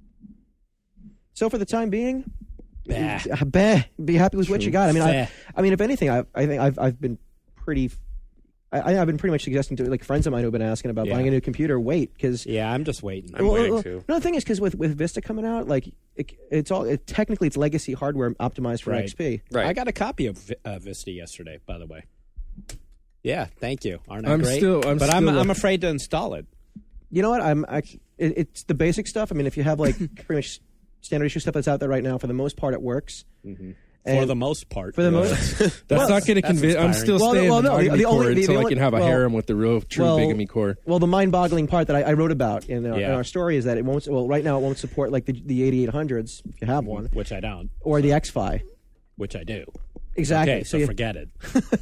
So for the time being, Bah. uh, bah, be happy with what you got. I mean, I, Bah. I mean, if anything, I I think I've I've been pretty. I, I've been pretty much suggesting to like friends of mine who've been asking about Yeah. buying a new computer. Wait, because Yeah, I'm just waiting. I'm waiting too. No, the thing is, because with, with Vista coming out, like it, it's all it, technically it's legacy hardware optimized for Right. X P. Right. I got a copy of Vi- uh, Vista yesterday, by the way. Yeah, thank you. Aren't I I'm great? still- I'm but I'm still, uh, I'm afraid to install it. You know what? I'm actually, it, it's the basic stuff. I mean, if you have like pretty much standard issue stuff that's out there right now, for the most part, it works. For And- the most part. For the Yeah. most, that's Well, not going to that's convince. I'm inspiring. still Well, staying well, no, with the- the, the core only- the- until the I only- can have a well- harem with the real true well, bigamy core. well, the mind-boggling part that I, I wrote about in, our, Yeah. in our story is that it won't. Well, right now it won't support like the, the eighty-eight hundreds if you have one, Which I don't. or the X F I. Which I do. Exactly. Okay, so you- forget it.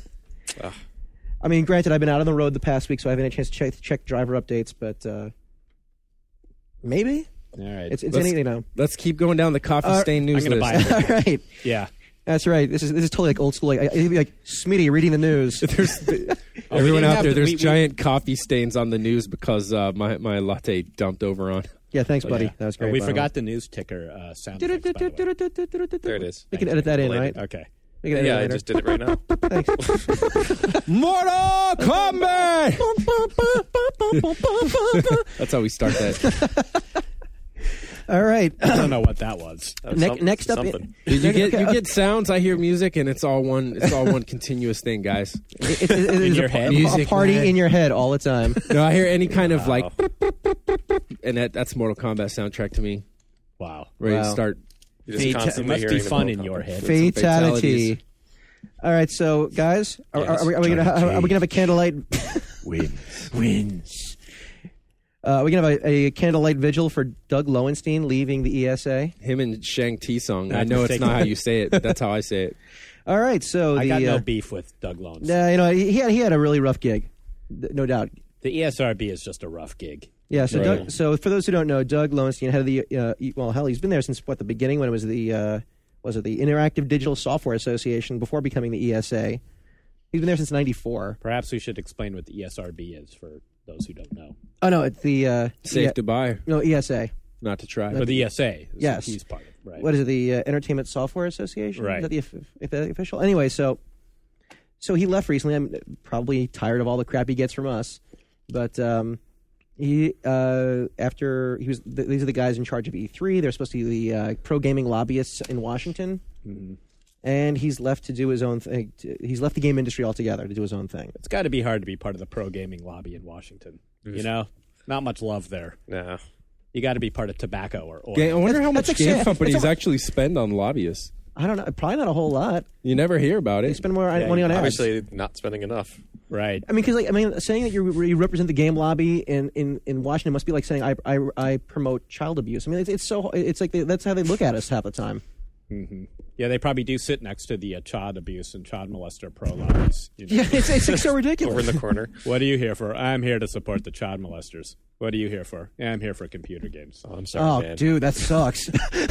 I mean, granted, I've been out on the road the past week, so I haven't had a chance to check, check driver updates, but uh, maybe All right. it's it's Let's- anything now. Let's keep going down the coffee Uh, stain news I'm gonna list. buy it. All right. Yeah. That's right. This is this is totally like old school. Like, it'd be like Smitty reading the news. There's Oh, we everyone didn't out have there. to- There's we- we- giant coffee stains on the news because uh, my my latte dumped over on. Yeah, thanks, buddy. Yeah. That was Oh, great. we by the forgot the news ticker uh, sound way. effects, by the way. There it is. We can edit that in, right? Okay. We can edit Yeah, it I later. just did it right now. Thanks. Mortal Kombat. That's how we start that. All right. I don't know what that was. That's Ne- some- next up, something. Dude, you get you Okay, get sounds. I hear music, and it's all one. It's all one continuous thing, guys. It, it, it is your a, head? a Music, party man. in your head all the time. No, I hear any kind of like, and that that's Mortal Kombat soundtrack to me. Wow. Ready to Wow. start. You're just Fata- it constantly must be hearing the fun Mortal in your Kombat. head. Fatality. fatalities. All right, so guys, are, Yes, are, we, are we gonna Chuck E. are we gonna have a candlelight? Wins. Wins. Uh, we're gonna have a, a candlelight vigil for Doug Lowenstein leaving the E S A. Him and Shang Ti song. Not I know it's mistaken. not how you say it, but that's how I say it. All right, so I the got no uh, beef with Doug Lones. nah, you know he he had he had a really rough gig, th- no doubt. The E S R B is just a rough gig. Yeah, so Right. Doug, so for those who don't know, Doug Lowenstein had the uh, e- well, hell, he's been there since what the beginning when it was the uh, was it the Interactive Digital Software Association before becoming the E S A. He's been there since ninety-four. Perhaps we should explain what the E S R B is for those who don't know. Oh no, it's the uh, Safe E- to buy, no E S A. not to try. Or the E S A. is Yes. He's part of, right? What is it? The uh, Entertainment Software Association. Right. Is that the, if, if the official? Anyway, so so he left recently. I'm probably tired of all the crap he gets from us, But um, he uh, after he was th- these are the guys in charge of E three. They're supposed to be the uh, pro gaming lobbyists in Washington, mm-hmm. and he's left to do his own thing. He's left the game industry altogether to do his own thing. It's got to be hard to be part of the pro gaming lobby in Washington. You know, not much love there. No. You got to be part of tobacco or oil. Ga- I wonder how much that's game exa- companies it's a- actually spend on lobbyists. I don't know. Probably not a whole lot. You never hear about They it. spend more Yeah, money on ads. Obviously, not spending enough. Right. I mean, because like, I mean, saying that you you represent the game lobby in, in, in Washington must be like saying I, I, I promote child abuse. I mean, it's, it's so it's like they, that's how they look at us half the time. Mm-hmm. Yeah, they probably do sit next to the uh, child abuse and child molester pro lobbies. You know? Yeah, it's, it's like so ridiculous. Over in the corner. What are you here for? I'm here to support the child molesters. What are you here for? Yeah, I'm here for computer games. Oh, I'm sorry, Oh, man. dude, that sucks.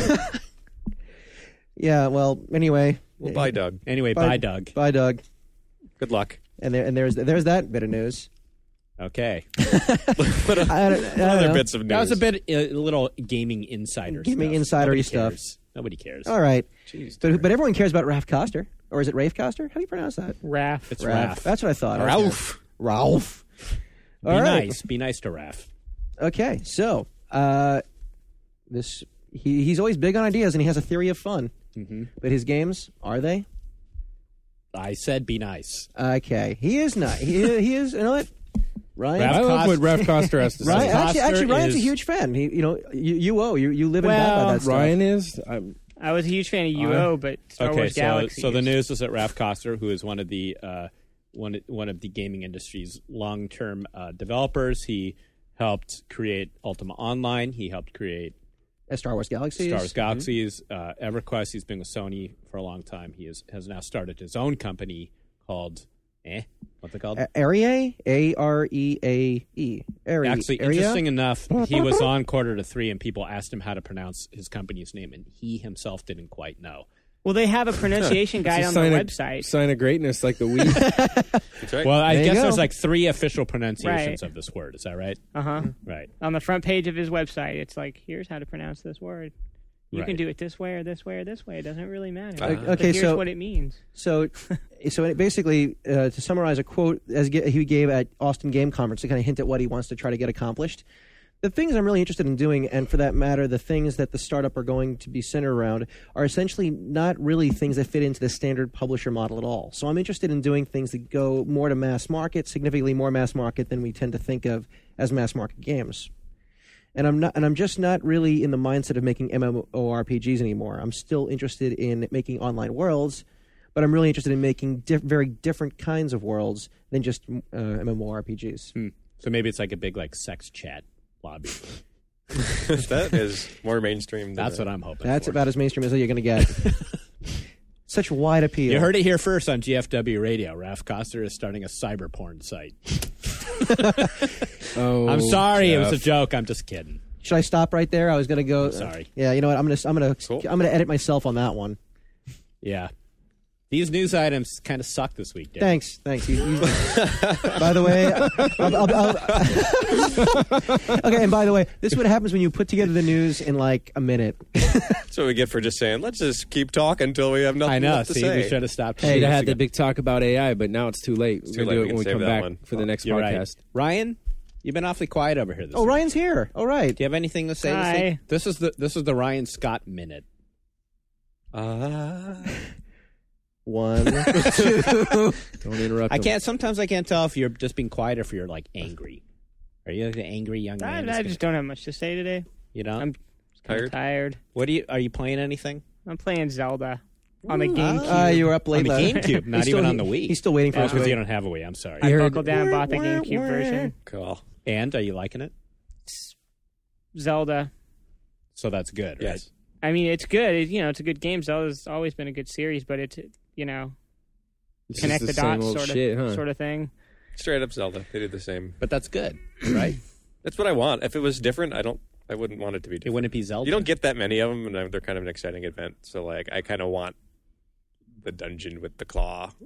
Yeah. Well, anyway. Well, bye, Doug. Anyway, bye, Doug. Bye, Doug. Good luck. And there and there's there's that bit of news. Okay. what a, I don't, I what don't other know. bits of news? That was a bit a little gaming insider Gaming stuff. insidery Nobody stuff. cares. Nobody cares. All right. Jeez, But but everyone cares about Ralph Coster, or is it Rafe Coster? How do you pronounce that? Raph. It's Raph. That's what I thought. Ralph. Okay. Ralph. Be All right. nice. Be nice to Raph. Okay, so uh, this he he's always big on ideas, and he has a theory of fun. Mm-hmm. But his games, are they? I said be nice. Okay, he is not. He, he is. You know what? Ryan. Raph I love Cost- what Ralph Coster has to say. Ryan actually, Coster actually, Ryan's a is- huge fan. He, you know, you you oh, you you live and die by Well, that stuff. Ryan is. I'm, I was a huge fan of U O, but Star okay, Wars so Galaxy. so the is- news is that Raph Koster, who is one of the uh, one one of the gaming industry's long term uh, developers, he helped create Ultima Online. He helped create As Star Wars Galaxies. Star Wars Galaxies, uh, EverQuest. He's been with Sony for a long time. He is, has now started his own company called eh, what's it called? A- Aria, A R E A E. Aria. Actually, Aria? interesting enough, he was on Quarter to Three, and people asked him how to pronounce his company's name, and he himself didn't quite know. Well, they have a pronunciation guide on sign their of- website. Sign of greatness, like the Wii. That's right. Well, I There you guess go. there's like three official pronunciations Right. of this word. Is that right? Uh huh. Right. On the front page of his website, it's like, here's how to pronounce this word. You Right. can do it this way or this way or this way. It doesn't really matter. Uh, But okay, here's so- what it means. So, so it basically, uh, to summarize a quote as ge- he gave at Austin Game Conference to kind of hint at what he wants to try to get accomplished. The things I'm really interested in doing, and for that matter, the things that the startup are going to be centered around, are essentially not really things that fit into the standard publisher model at all. So I'm interested in doing things that go more to mass market, significantly more mass market than we tend to think of as mass market games. And I'm not, and I'm just not really in the mindset of making MMORPGs anymore. I'm still interested in making online worlds, but I'm really interested in making diff- very different kinds of worlds than just uh, MMORPGs. Hmm. So maybe it's like a big like sex chat lobby. that is more mainstream. Than That's that. what I'm hoping. That's for. about as mainstream as you're going to get. Such wide appeal. You heard it here first on G F W Radio. Raph Koster is starting a cyber porn site. Oh, I'm sorry, it was a Jeff. joke. I'm just kidding. Should I stop right there? I was going to go. sorry. yeah, you know what? I'm going to I'm going to Cool. I'm going to edit myself on that one. Yeah. These news items kind of suck this week, Dan. Thanks, thanks. You, you, by the way, I'll, I'll, I'll, okay. And by the way, this is what happens when you put together the news in like a minute. That's what we get for just saying, let's just keep talking until we have nothing I know. left to See, say. we should have stopped. Hey, years I had ago. the big talk about A I, but now it's too late. too We're late. gonna do We it can when we save come that back one. for the next You're right. podcast. Ryan, you've been awfully quiet over here this Oh, week. Ryan's here. All right. Do you have anything to say Hi. this week? This is the this is the Ryan Scott minute. Uh, One, two. Don't interrupt. I him. can't. Sometimes I can't tell if you're just being quiet or if you're like angry. Are you like an angry young I, man? I that's just gonna- don't have much to say today. You know. I'm kind of Tired? tired. What do you? Are you playing anything I'm playing Zelda on the GameCube. Ah, you were up late. on the last- GameCube? Not He's even still- on the Wii. He's still waiting for Oh, us. because to you wait. don't have a Wii. I'm sorry. I heard- buckled down and bought the GameCube version. cool. And are you liking it? Zelda. So that's good, right? Yes. I mean, it's good. It, you know, it's a good game. Zelda's always been a good series, but it's, you know, It's connect just the, same dots old sort of shit, huh? sort of thing. Straight up Zelda. They did the same. But that's good, right? That's what I want. If it was different, I don't. I wouldn't want it to be It different. wouldn't be Zelda. You don't get that many of them, and they're kind of an exciting event. So, like, I kind of want the dungeon with the claw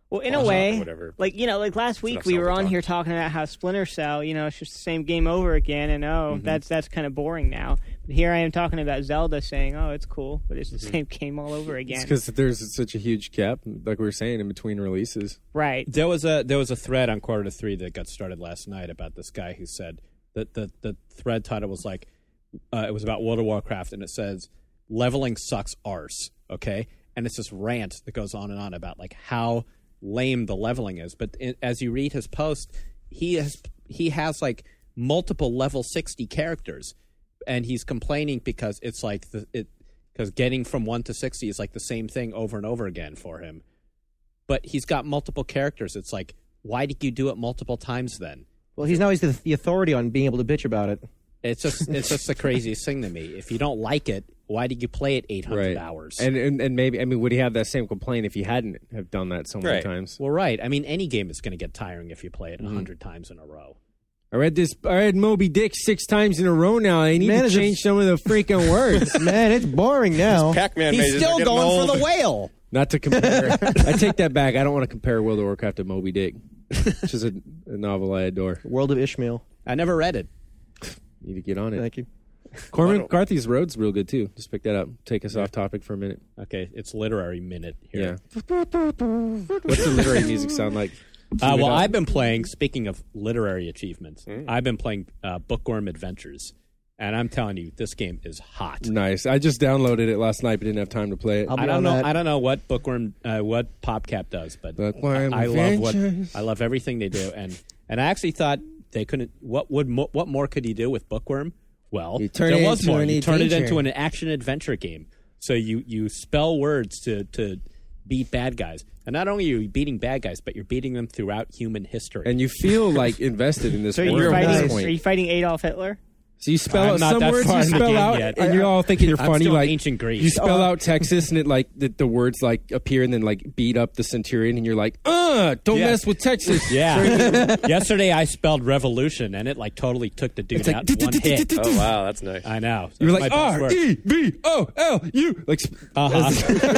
Well, in a Or way, whatever. like, you know, like last week enough we were Zelda on talk. here talking about how Splinter Cell, you know, it's just the same game over again, and oh, Mm-hmm. that's that's kind of boring now. But here I am talking about Zelda, saying, oh, it's cool, but it's the Mm-hmm. same game all over It's again. because there's such a huge gap, like we were saying, in between releases. Right. There was a there was a thread on Quarter to Three that got started last night about this guy who said that the the thread title was like uh, it was about World of Warcraft, and it says leveling sucks arse. Okay, and it's this rant that goes on and on about like how lame the leveling is. But in, as you read his post, he has he has like multiple level sixty characters, and he's complaining because it's like the it because getting from one to sixty is like the same thing over and over again for him. But he's got multiple characters. It's like, why did you do it multiple times then? Well, he's now he's the, the authority on being able to bitch about it. It's just it's just the craziest thing to me. If you don't like it, why did you play it eight hundred hours? And, and and maybe I mean, would he have that same complaint if he hadn't have done that so many Right. times? well, right. I mean, any game is going to get tiring if you play it a hundred times in a row. I read this. I read Moby Dick six times in a row now. I need Man, to is it- change some of the freaking words. Man, it's boring now. Pac-Man He's mazes are still getting going old. for the whale. Not to compare. I take that back. I don't want to compare World of Warcraft to Moby Dick, which is a, a novel I adore. World of Ishmael. I never read it. Need to get on it. Thank you. Cormac McCarthy's Road's real good too. Just pick that up. Take us off topic for a minute. Okay, it's literary minute here. Yeah. What's the literary music sound like? Uh, Cue it well, up. I've been playing. Speaking of literary achievements, I've been playing uh, Bookworm Adventures, and I'm telling you, this game is hot. Nice. I just downloaded it last night, but didn't have time to play it. I'll be I don't on know. that. I don't know what Bookworm, uh, what PopCap does, but Bookworm I, I love what Adventures. I love everything they do, and and I actually thought they couldn't. What would mo- what more could you do with Bookworm? Well, You turn there it was into more. an You turn it adventure. into an action adventure game. So you you spell words to to beat bad guys, and not only are you beating bad guys, but you're beating them throughout human history. And you feel like invested in this So are you, world at fighting, this are point. you fighting Adolf Hitler? So you spell I'm out not some that words far you in the spell game out, yet. and you're all thinking you're I'm funny. still in Like ancient Greece. you spell out Texas, and it like the, the words like appear, and then like beat up the centurion, and you're like, uh, don't Yeah. mess with Texas. Yeah. Yesterday I spelled revolution, and it like totally took the dude It's like, out in one hit. Oh wow, that's nice. I know. You were That's like my best R work. E B O L U. Like sp- Uh-huh.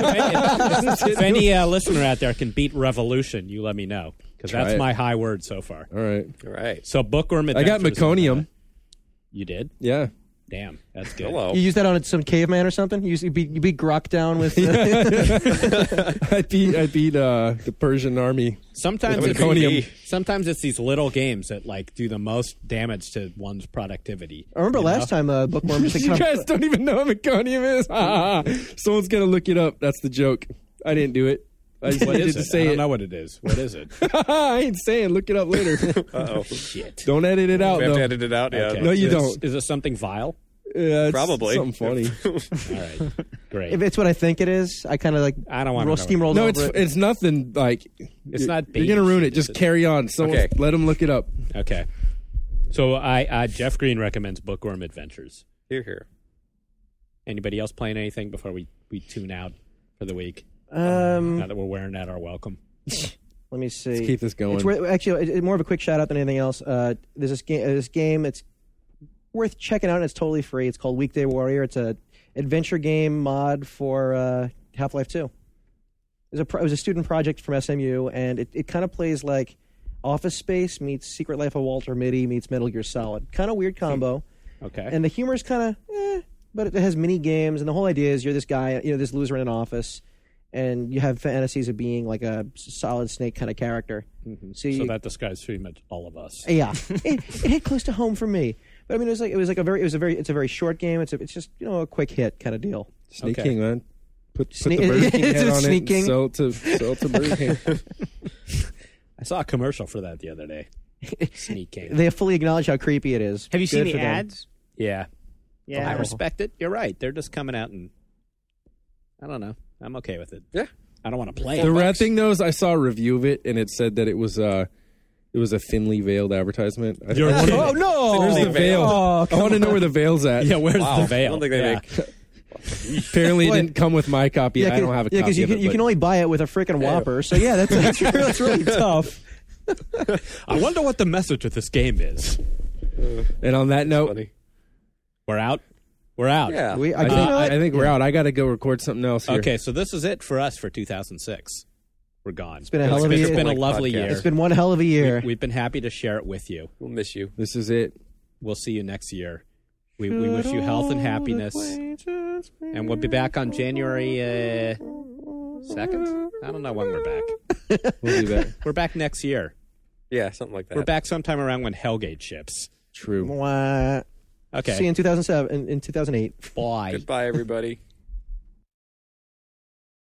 if, if any uh, listener out there can beat revolution, you let me know, because Try that's it. my high word so far. all right. All right. So Bookworm I got Adventures. meconium. uh, you did? Yeah. Damn, that's good. Hello. You use that on some caveman or something? You, use, you, beat, you beat Grok down with... Uh, I beat I beat uh, the Persian army. Sometimes With it's, meconium. sometimes it's these little games that like do the most damage to one's productivity. I remember you last know? time uh, Bookworm just You kind guys of... don't even know what meconium is. Ha, ha, ha. Someone's gonna look it up. That's the joke. I didn't do it. I just What needed is to it? say I don't it. know what it is. What is it? I ain't saying. Look it up later. Uh-oh. Shit. Don't edit it out We have though. to edit it out. Yeah. Okay. No, you Is- don't. Is it something vile? Yeah, it's Probably. something funny. All right, great. If it's what I think it is, I kind of like I don't wanna roll know. steamrolled no, over it's it. it's nothing like. It's not You're baby gonna ruin shit, it. Just is it? carry on. Someone Okay. let him look it up. Okay. So I uh, Jeff Green recommends Bookworm Adventures. Here, here. Anybody else playing anything before we, we tune out for the week? Um, Now that we're wearing out our welcome. let me see. Let's keep this going. It's worth, actually it- it- more of a quick shout out than anything else. Uh, there's this game. This game. It's worth checking out. And it's totally free. It's called Weekday Warrior. It's a adventure game mod for uh, Half-Life two. It was a pro- it was a student project from S M U, and it, it kind of plays like Office Space meets Secret Life of Walter Mitty meets Metal Gear Solid. Kind of weird combo. Okay. And the humor is kind of, eh, but it has mini games, and the whole idea is you're this guy, you know, this loser in an office, and you have fantasies of being like a Solid Snake kind of character. Mhm. So, you, so that describes pretty much all of us. yeah, it, it hit close to home for me. But I mean, it was like it was like a very, it was a very, it's a very short game. It's a, it's just you know a quick hit kind of deal. Sneak Okay. King, man. Put, put Sne- the Burger King It's head a on Sneak it. King. And sell it to sell it to Burger King. I saw a commercial for that the other day. Sneak King. They fully acknowledge how creepy it is. Have you seen Good the for them. ads? Yeah. Yeah. I respect it. You're right. They're just coming out and I don't know. I'm okay with it. Yeah. I don't want to play The it. red thing though is I saw a review of it and it said that it was uh it was a thinly veiled advertisement. I, You're I wanna- Oh no! Where's the veil? Oh, I want to know where the veil's at. Yeah, where's Wow. the veil? I don't think they Yeah. make. Apparently, it What? didn't come with my copy. I don't have a yeah, copy you of can, it. you but- can only buy it with a freaking Whopper. So yeah, that's that's, really, that's really tough. I wonder what the message of this game is. and on that note, Funny. We're out. We're out. Yeah. We, I I think, think, you know I what? think we're out. I got to go record something else here. Okay, so this is it for us for two thousand six. we're gone. It's been a hell of a It's year. been a Like lovely podcast. year. It's been one hell of a year. We, we've been happy to share it with you. We'll miss you. This is it. We'll see you next year. We, we wish you health and happiness. And we'll be back on January uh, second? I don't know when we're back. We'll be back. We're back next year. Yeah, something like that. We're back sometime around when Hellgate ships. True. Mwah. Okay. See you in two thousand seven, in, in two thousand eight. Bye. Goodbye, everybody.